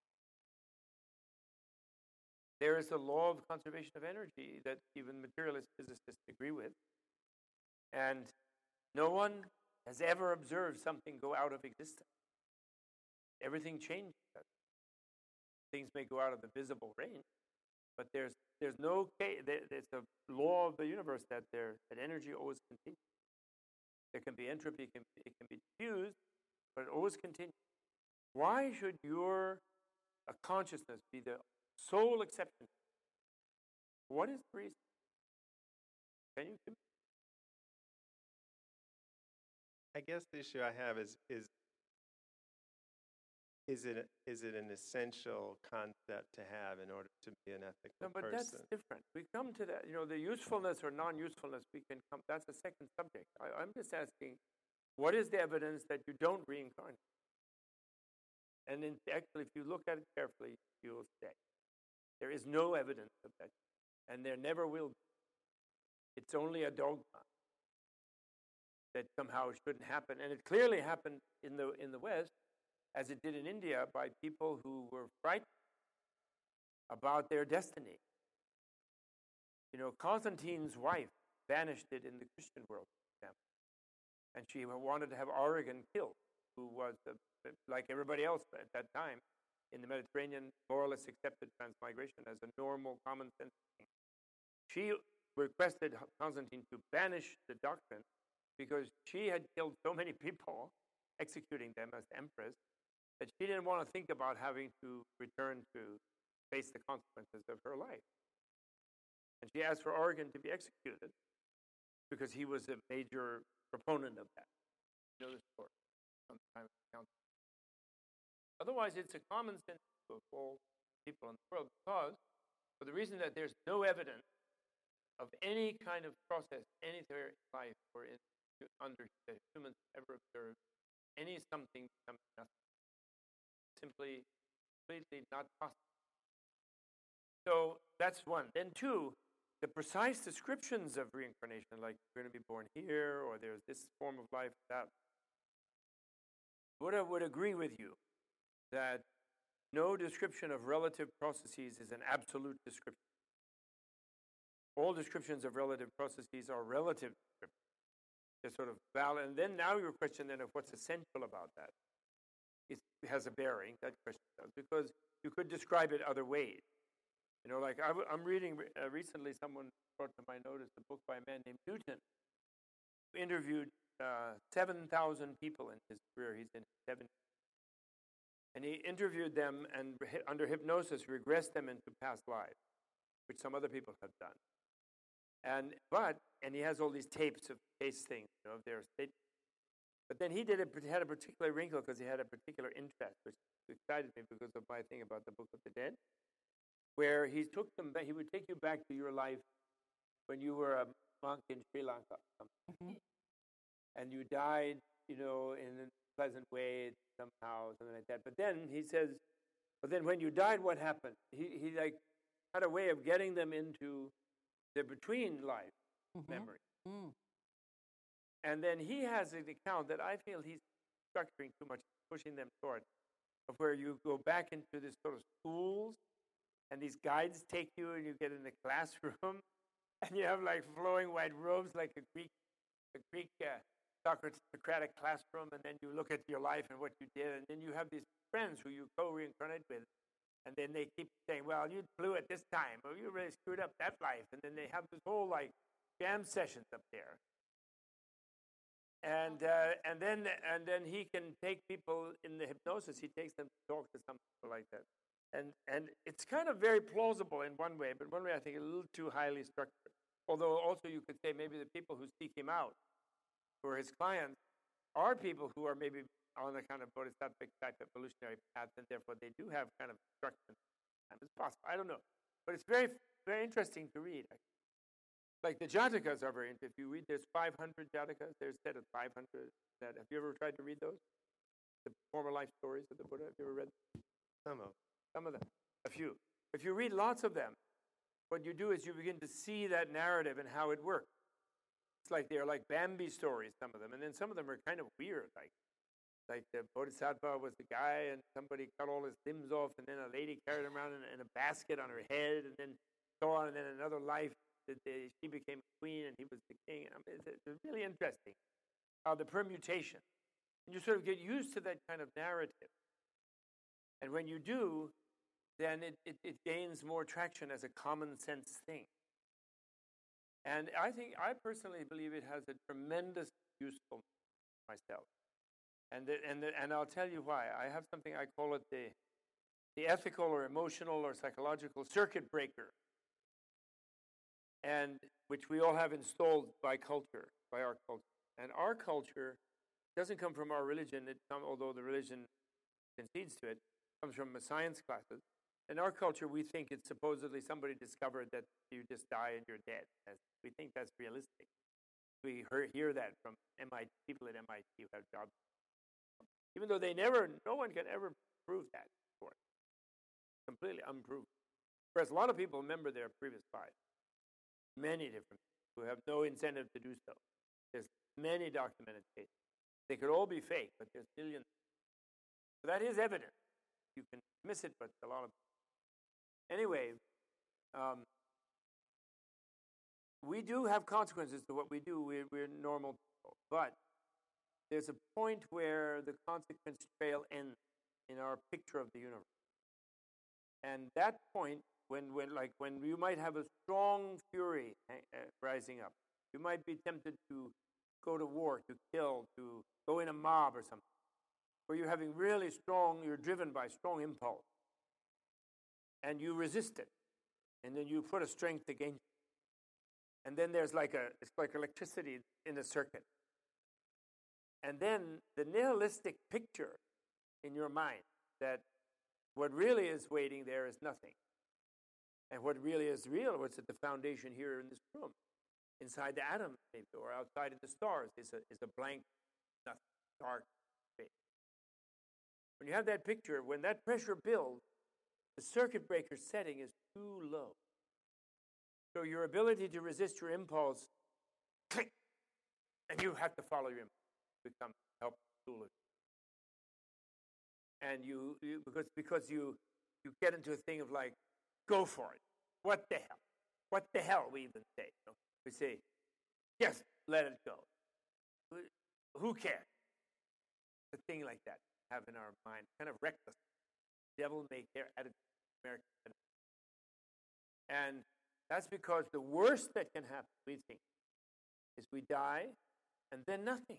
There is the law of conservation of energy that even materialist physicists agree with. And no one has ever observed something go out of existence. Everything changes. Things may go out of the visible range, but there's no case. It's a law of the universe that energy always continues. There can be entropy, it can be diffused, but it always continues. Why should your consciousness be the sole exception? What is the reason? Can you? I guess the issue I have is it an essential concept to have in order to be an ethical No, but person? that's different. We come to that, the usefulness or non-usefulness, that's a second subject. I'm just asking, what is the evidence that you don't reincarnate? And actually, if you look at it carefully, you'll say, there is no evidence of that, and there never will be. It's only a dogma that somehow it shouldn't happen. And it clearly happened in the West, as it did in India, by people who were frightened about their destiny. Constantine's wife banished it in the Christian world, for example. And she wanted to have Origen killed, who was, like everybody else at that time, in the Mediterranean, more or less accepted transmigration as a normal, common sense thing. She requested Constantine to banish the doctrine because she had killed so many people, executing them as empress, that she didn't want to think about having to return to face the consequences of her life. And she asked for Origen to be executed because he was a major proponent of that. You know the story from the time of the council. Otherwise, it's a common sense of all people in the world, because for the reason that there's no evidence of any kind of process anywhere in life or under that humans ever observed any something becoming nothing. Simply, completely not possible. So that's one. Then two, the precise descriptions of reincarnation, like you're going to be born here, or there's this form of life, that. Buddha would agree with you that no description of relative processes is an absolute description. All descriptions of relative processes are relative descriptions. They're sort of valid. And then now your question then of what's essential about that. It has a bearing, that question does, because you could describe it other ways. Like I'm reading recently, someone brought to my notice a book by a man named Newton, who interviewed 7,000 people in his career. He's in 70. And he interviewed them and under hypnosis regressed them into past lives, which some other people have done. And he has all these tapes of case things, of their state. But then he had a particular wrinkle because he had a particular interest, which excited me because of my thing about the Book of the Dead, where he took them back. He would take you back to your life when you were a monk in Sri Lanka, and you died, in a pleasant way somehow, something like that. But then he says, when you died, what happened? He had a way of getting them into the between life memory. And then he has an account that I feel he's structuring too much, pushing them toward, of where you go back into this sort of schools, and these guides take you, and you get in the classroom, and you have flowing white robes, like a Greek Socratic classroom, and then you look at your life and what you did, and then you have these friends who you co-reincarnate with, and then they keep saying, well, you blew it this time, or you really screwed up that life, and then they have this whole jam sessions up there. And then he can take people in the hypnosis. He takes them to talk to some people like that, and it's kind of very plausible in one way, but one way I think a little too highly structured. Although also you could say maybe the people who seek him out, who are his clients, are people who are maybe on a kind of bodhisattvic type evolutionary path, and therefore they do have kind of instruction. It's possible. I don't know, but it's very, very interesting to read. Like the Jatakas are very interesting. If you read, there's 500 Jatakas. There's a set of 500. Have you ever tried to read those? The former life stories of the Buddha. Have you ever read them? Some of them. A few. If you read lots of them, what you do is you begin to see that narrative and how it works. It's like they're like Bambi stories, some of them, and then some of them are kind of weird. Like the Bodhisattva was the guy, and somebody cut all his limbs off, and then a lady carried him around in a basket on her head, and then so on, and then another life. She became a queen and he was the king. It's really interesting. the permutation. And you sort of get used to that kind of narrative. And when you do, then it gains more traction as a common sense thing. And I personally believe it has a tremendous usefulness myself. And I'll tell you why. I have something, I call it the ethical or emotional or psychological circuit breaker, and which we all have installed by our culture. And our culture doesn't come from our religion, although the religion concedes to it, comes from the science classes. In our culture, we think it's supposedly somebody discovered that you just die and you're dead. We think that's realistic. We hear that from people at MIT who have jobs. Even though no one can ever prove that before. Completely unproven. Whereas a lot of people remember their previous lives. Many different people who have no incentive to do so. There's many documented cases. They could all be fake, but there's millions. So that is evidence. You can miss it, but a lot of. Anyway, we do have consequences to what we do. We're normal people. But there's a point where the consequence trail ends in our picture of the universe. And that point, when you might have a strong fury rising up, you might be tempted to go to war, to kill, to go in a mob or something, where you're having you're driven by strong impulse, and you resist it, and then you put a strength against it. And then there's it's like electricity in a circuit. And then the nihilistic picture in your mind that what really is waiting there is nothing. And what really is real, what's at the foundation here in this room, inside the atom, maybe, or outside of the stars, is a blank, nothing, dark space. When you have that picture, when that pressure builds, the circuit breaker setting is too low. So your ability to resist your impulse, click, and you have to follow your impulse. Become help tool of you. And you because you get into a thing of like, go for it. What the hell? What the hell, we even say. You know? We say, just let it go. Who cares? A thing like that have in our mind, kind of reckless. Devil may care attitude, American attitude. And that's because the worst that can happen, we think, is we die and then nothing.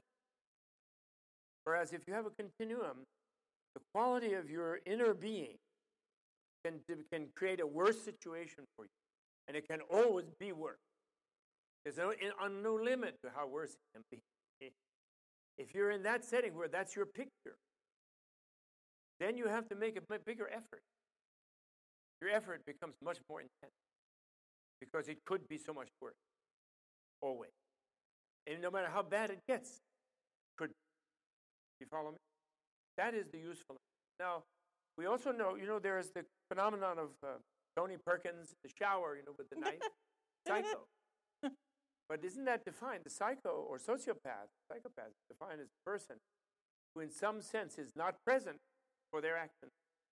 Whereas if you have a continuum, the quality of your inner being can create a worse situation for you. And it can always be worse. There's no limit to how worse it can be. If you're in that setting where that's your picture, then you have to make a bigger effort. Your effort becomes much more intense because it could be so much worse. Always. And no matter how bad it gets, could. You follow me? That is the usefulness. Now, we also know, there is the phenomenon of Tony Perkins, the shower, with the knife, psycho. But isn't that defined? The psycho or psychopath is defined as a person who in some sense is not present for their actions.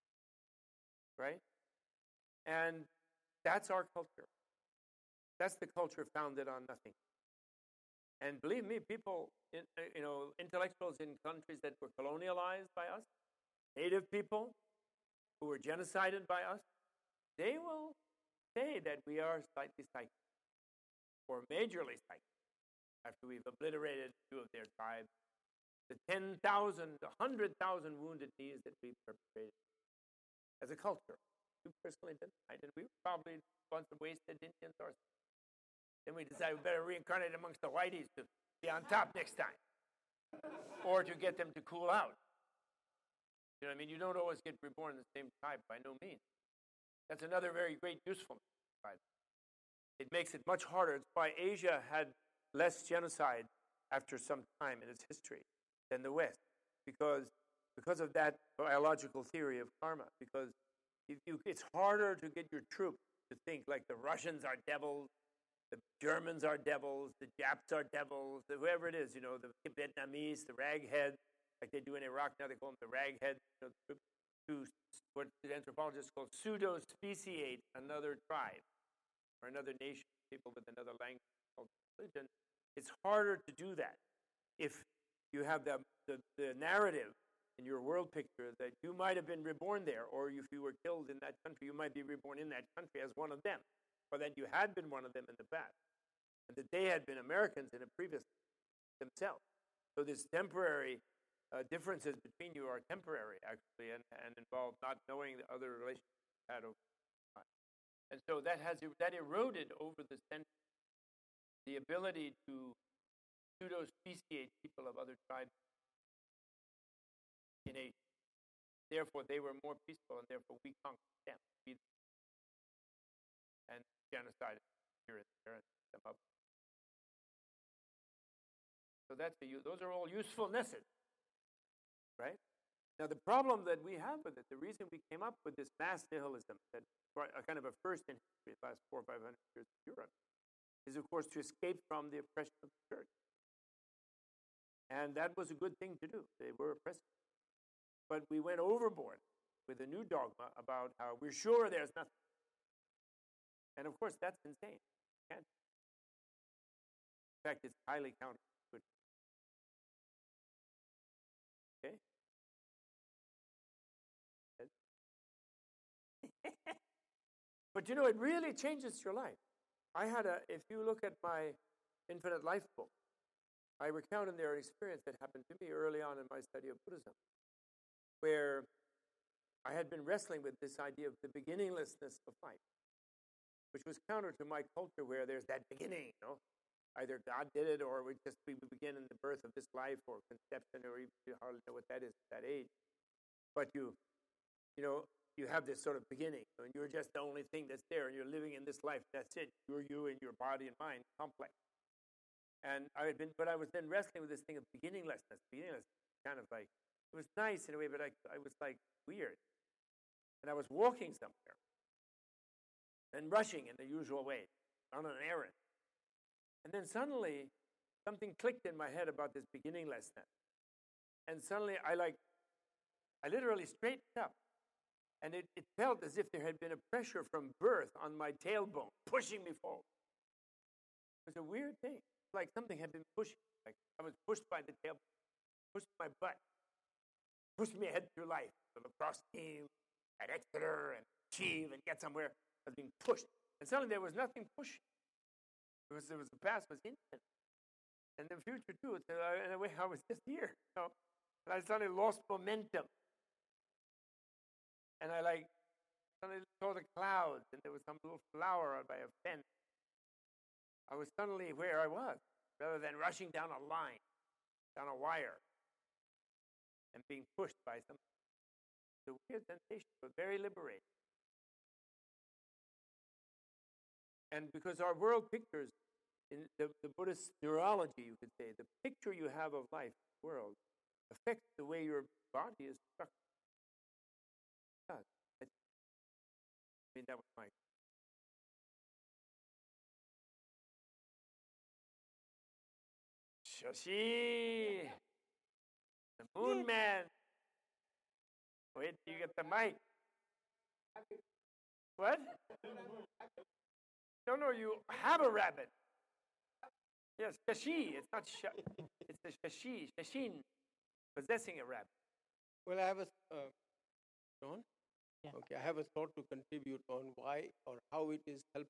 Right? And that's our culture. That's the culture founded on nothing. And believe me, people, intellectuals in countries that were colonialized by us, native people who were genocided by us, they will say that we are slightly psychic, or majorly psychic, after we've obliterated two of their tribes, the 10,000, 100,000 wounded knees that we've perpetrated as a culture. We personally denied, and we were probably a bunch of wasted Indians ourselves. Then we decided we better reincarnate amongst the whiteys to be on top next time. Or to get them to cool out. You know what I mean? You don't always get reborn in the same tribe, by no means. That's another very great usefulness. It makes it much harder. It's why Asia had less genocide after some time in its history than the West. Because of that biological theory of karma. Because it's harder to get your troops to think like the Russians are devils, the Germans are devils, the Japs are devils, whoever it is, the Vietnamese, the ragheads, like they do in Iraq now, they call them the ragheads, to what the anthropologists call pseudo-speciate another tribe or another nation, people with another language, religion. It's harder to do that if you have the narrative in your world picture that you might have been reborn there, or if you were killed in that country, you might be reborn in that country as one of them, or that you had been one of them in the past, and that they had been Americans in a previous themselves. So this temporary differences between you are temporary, actually, and involve not knowing the other relationships you had over time. And so that eroded over the centuries the ability to pseudo-speciate people of other tribes in Asia. Therefore, they were more peaceful, and therefore we conquered them. And genocide here and there and them up. So those are all usefulnesses, right? Now, the problem that we have with it, the reason we came up with this mass nihilism, that kind of a first in history, the last 400 or 500 years in Europe, is, of course, to escape from the oppression of the church. And that was a good thing to do. They were oppressive. But we went overboard with a new dogma about how we're sure there's nothing. And, of course, that's insane. In fact, it's highly counterintuitive. Okay? But you know, it really changes your life. If you look at my Infinite Life book, I recount in there an experience that happened to me early on in my study of Buddhism, where I had been wrestling with this idea of the beginninglessness of life, which was counter to my culture where there's that beginning, Either God did it, or we begin in the birth of this life, or conception, or you hardly know what that is at that age. But you have this sort of beginning, and you're just the only thing that's there, and you're living in this life. That's it. You're you in your body and mind, complex. And I was then wrestling with this thing of beginninglessness. Beginninglessness, kind of like, it was nice in a way, but I was like weird. And I was walking somewhere and rushing in the usual way on an errand. And then suddenly, something clicked in my head about this beginninglessness. And suddenly, I literally straightened up. And it felt as if there had been a pressure from birth on my tailbone, pushing me forward. It was a weird thing. Like something had been pushing. Like I was pushed by the tailbone, pushed my butt, pushed me ahead through life. The lacrosse team at Exeter and achieve and get somewhere. I was being pushed. And suddenly there was nothing pushing. Because the past was infinite. And the future too. In a way, I was just here. And I suddenly lost momentum. And I suddenly saw the clouds, and there was some little flower by a fence. I was suddenly where I was, rather than rushing down a line, down a wire, and being pushed by something. It's a weird sensation, but very liberating. And because our world pictures, in the Buddhist neurology, you could say, the picture you have of life, the world, affects the way your body is structured. I mean, that was my... Shashi! The Moon Man! Wait till you get the mic. What? No, you have a rabbit. Yes, Shashi. It's not it's the Shashi. Shashin, possessing a rabbit. Well, I have a... John? Yeah. Okay, I have a thought to contribute on why or how it is helpful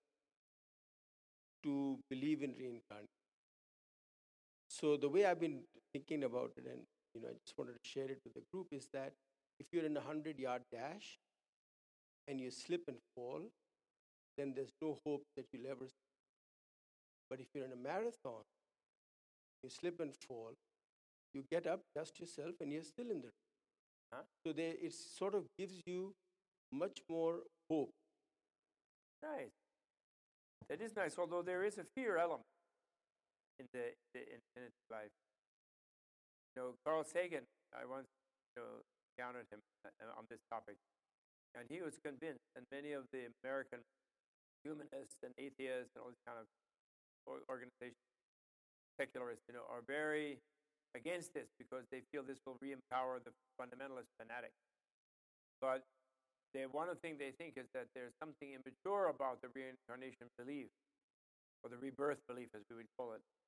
to believe in reincarnation. So the way I've been thinking about it, and I just wanted to share it with the group, is that if you're in a 100-yard dash and you slip and fall, then there's no hope that you'll ever. But if you're in a marathon, you slip and fall, you get up, dust yourself, and you're still in the race. Huh? So it sort of gives you much more hope. Nice. That is nice, although there is a fear element in the infinite life. Carl Sagan, I once encountered him on this topic, and he was convinced, and many of the American humanists and atheists and all these kind of organizations, secularists, are very against this because they feel this will re-empower the fundamentalist fanatics. But one of the things they think is that there's something immature about the reincarnation belief, or the rebirth belief, as we would call it,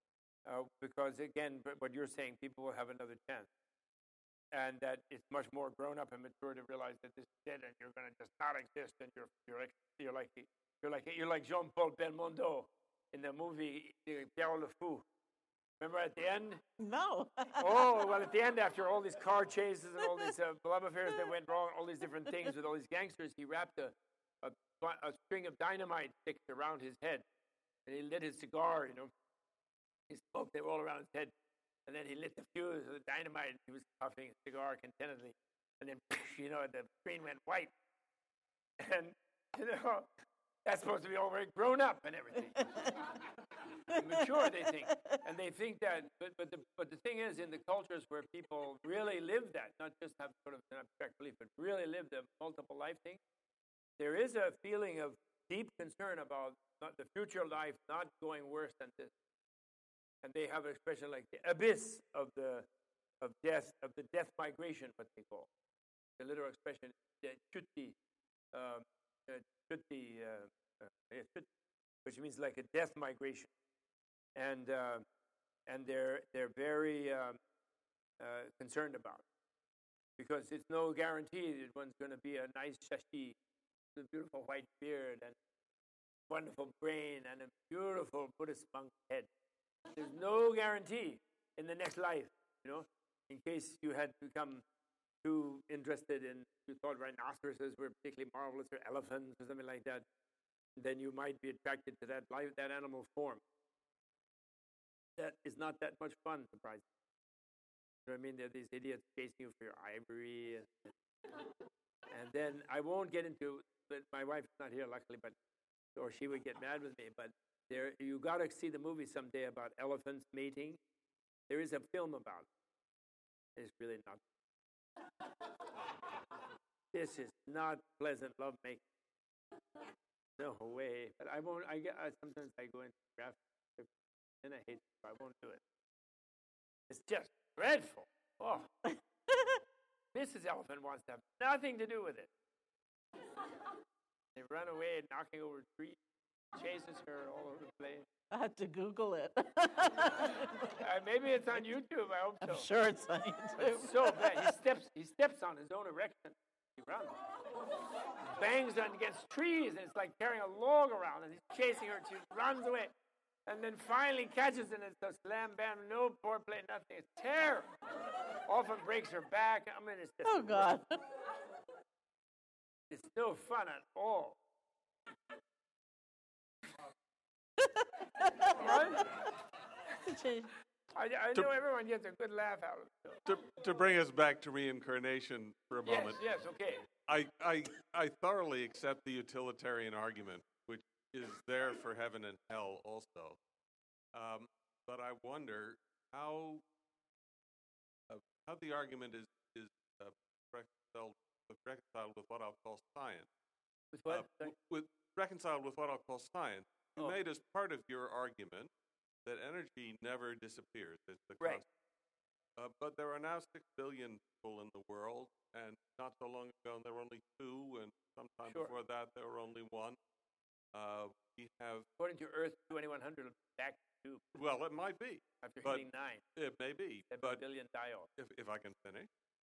because again, what you're saying, people will have another chance, and that it's much more grown up and mature to realize that this is dead, and you're going to just not exist, and you're like Jean-Paul Belmondo in the movie Pierre Le Fou. Remember at the end? No. Oh, well, at the end, after all these car chases and all these love affairs that went wrong, all these different things with all these gangsters, he wrapped a string of dynamite sticks around his head, and he lit his cigar, He smoked them all around his head, and then he lit the fuse of the dynamite, and he was puffing a cigar contentedly, and then, the screen went white. And, that's supposed to be all very grown up and everything. Mature, they think. And they think that, but the thing is, in the cultures where people really live that, not just have sort of an abstract belief, but really live the multiple life thing, there is a feeling of deep concern about the future life not going worse than this. And they have an expression like the abyss of the death migration, what they call. The literal expression is chutti, which means like a death migration, and they're very concerned about it, because it's no guarantee that one's going to be a nice shashi with a beautiful white beard and wonderful brain and a beautiful Buddhist monk head. There's no guarantee in the next life, in case you had become too interested in, you thought rhinoceroses were particularly marvelous, or elephants or something like that, then you might be attracted to that life, that animal form. That is not that much fun, surprisingly. You know what I mean? There are these idiots chasing you for your ivory. And then I won't get into, but my wife's not here, luckily, or she would get mad with me, but you got to see the movie someday about elephants mating. There is a film about it. It's really not. This is not pleasant lovemaking. No way. But I won't. Sometimes I go into graphic, and I hate it. I won't do it. It's just dreadful. Oh, Mrs. Elephant wants to have nothing to do with it. They run away, knocking over trees, chases her all over the place. I had to Google it. Maybe it's on YouTube. I hope so. I'm sure it's on YouTube. It's so bad. He steps on his own erection. He runs. Bangs on against trees, and it's like carrying a log around, and he's chasing her. She runs away, and then finally catches it, and it's a slam bam, no foreplay, nothing. It's terrible. Often breaks her back. I mean, it's just oh God. It's no fun at all. What? I know everyone gets a good laugh out of it. To bring us back to reincarnation for a moment. Yes, okay. I thoroughly accept the utilitarian argument, which is there for heaven and hell also. But I wonder how the argument is reconciled with what I'll call science. With what? Reconciled with what I'll call science. You Oh. made as part of your argument that energy never disappears. It's the Right. constant. But there are now 6 billion people in the world, and not so long ago there were only 2, and sometime Sure. before that there were only 1. We have, According to Earth 2100, back to well, it might be. after but hitting 9, It may be, 7 but billion die off. if I can finish,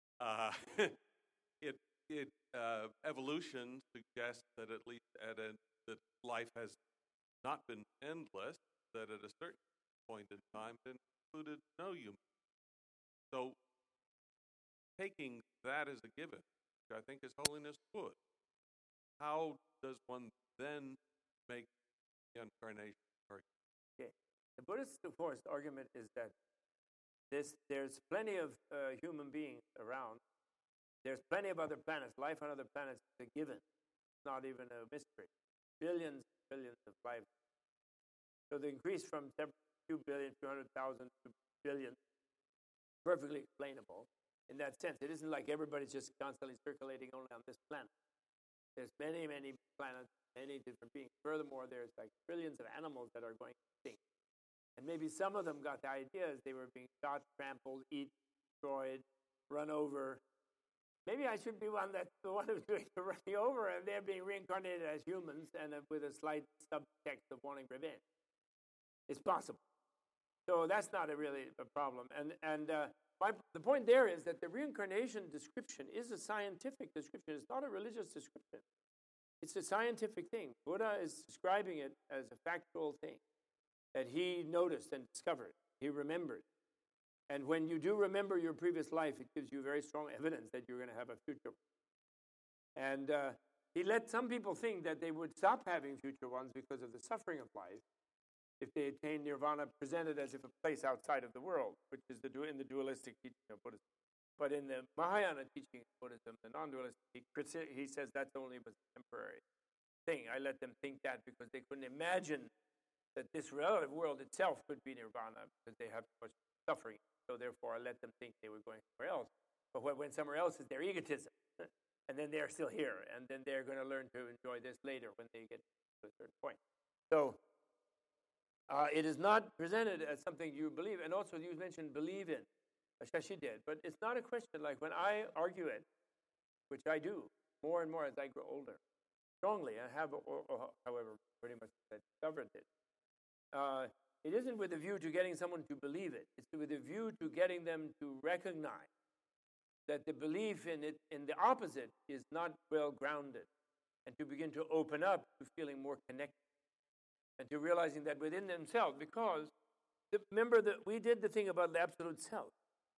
evolution suggests that at least that life has not been endless, that at a certain point in time it included no human. So taking that as a given, which I think His Holiness would, how does one then make the incarnation argument? Okay. The Buddhist, of course, argument is that there's plenty of human beings around. There's plenty of other planets. Life on other planets is a given. It's not even a mystery. Billions of life. So the increase from 2,200,000 to billion, perfectly explainable in that sense. It isn't like everybody's just constantly circulating only on this planet. There's many, many planets, many different beings. Furthermore, there's like trillions of animals that are going extinct. And maybe some of them got the idea as they were being shot, trampled, eaten, destroyed, run over. Maybe I should be the one who's doing the running over, and they're being reincarnated as humans and with a slight subtext of wanting revenge. It's possible. So that's not really a problem. The point there is that the reincarnation description is a scientific description. It's not a religious description. It's a scientific thing. Buddha is describing it as a factual thing that he noticed and discovered. He remembered. And when you do remember your previous life, it gives you very strong evidence that you're going to have a future. And he let some people think that they would stop having future ones because of the suffering of life if they attain nirvana, presented as if a place outside of the world, which is in the dualistic teaching of Buddhism. But in the Mahayana teaching of Buddhism, the non-dualistic, he says that's only a temporary thing. I let them think that because they couldn't imagine that this relative world itself could be nirvana because they have too much suffering. So therefore, I let them think they were going somewhere else. But when went somewhere else is their egotism. And then they're still here. And then they're going to learn to enjoy this later when they get to a certain point. So it is not presented as something you believe. And also you mentioned believe in. Shashi did. But it's not a question like when I argue it, which I do more and more as I grow older, strongly. I have, however, pretty much discovered it. It isn't with a view to getting someone to believe it. It's with a view to getting them to recognize that the belief in it, in the opposite, is not well grounded, and to begin to open up to feeling more connected, and to realizing that within themselves, because remember that we did the thing about the absolute self.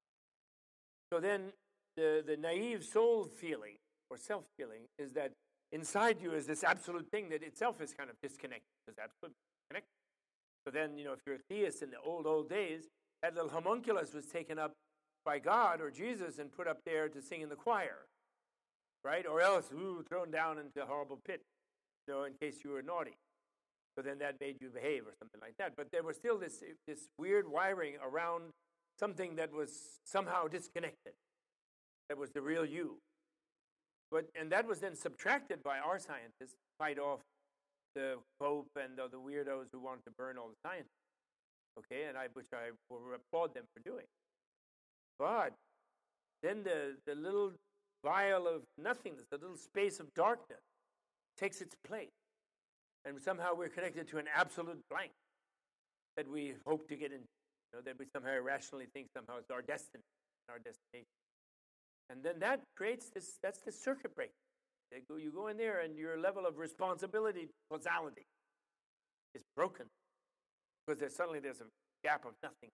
So then the naive soul feeling or self-feeling is that inside you is this absolute thing that itself is kind of disconnected. It's absolutely connected. So then, if you're a theist in the old days, that little homunculus was taken up by God or Jesus and put up there to sing in the choir, right? Or else, thrown down into a horrible pit, in case you were naughty. So then that made you behave or something like that. But there was still this weird wiring around something that was somehow disconnected. That was the real you. And that was then subtracted by our scientists to fight off the Pope and the weirdos who wanted to burn all the scientists. Okay, which I will applaud them for doing. But then the little vial of nothingness, the little space of darkness, takes its place. And somehow we're connected to an absolute blank that we hope to get into, that we somehow irrationally think somehow it's our destiny, our destination. And then that creates that's the circuit breaker. You go in there and your level of responsibility, causality, is broken because there's a gap of nothing.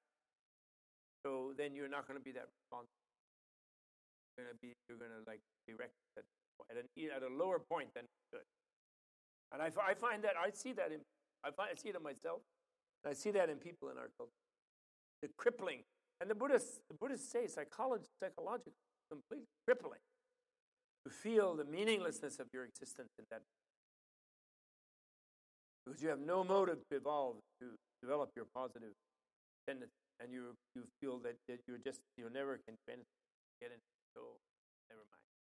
So then you're not going to be that responsible. You're going to be wrecked at a lower point than good. And I find that I see it in myself. And I see that in people in our culture. The crippling, and the Buddhists say psychologically completely crippling to feel the meaninglessness of your existence in that. Because you have no motive to evolve, to develop your positive tendency, and you feel that you never can get in. So never mind.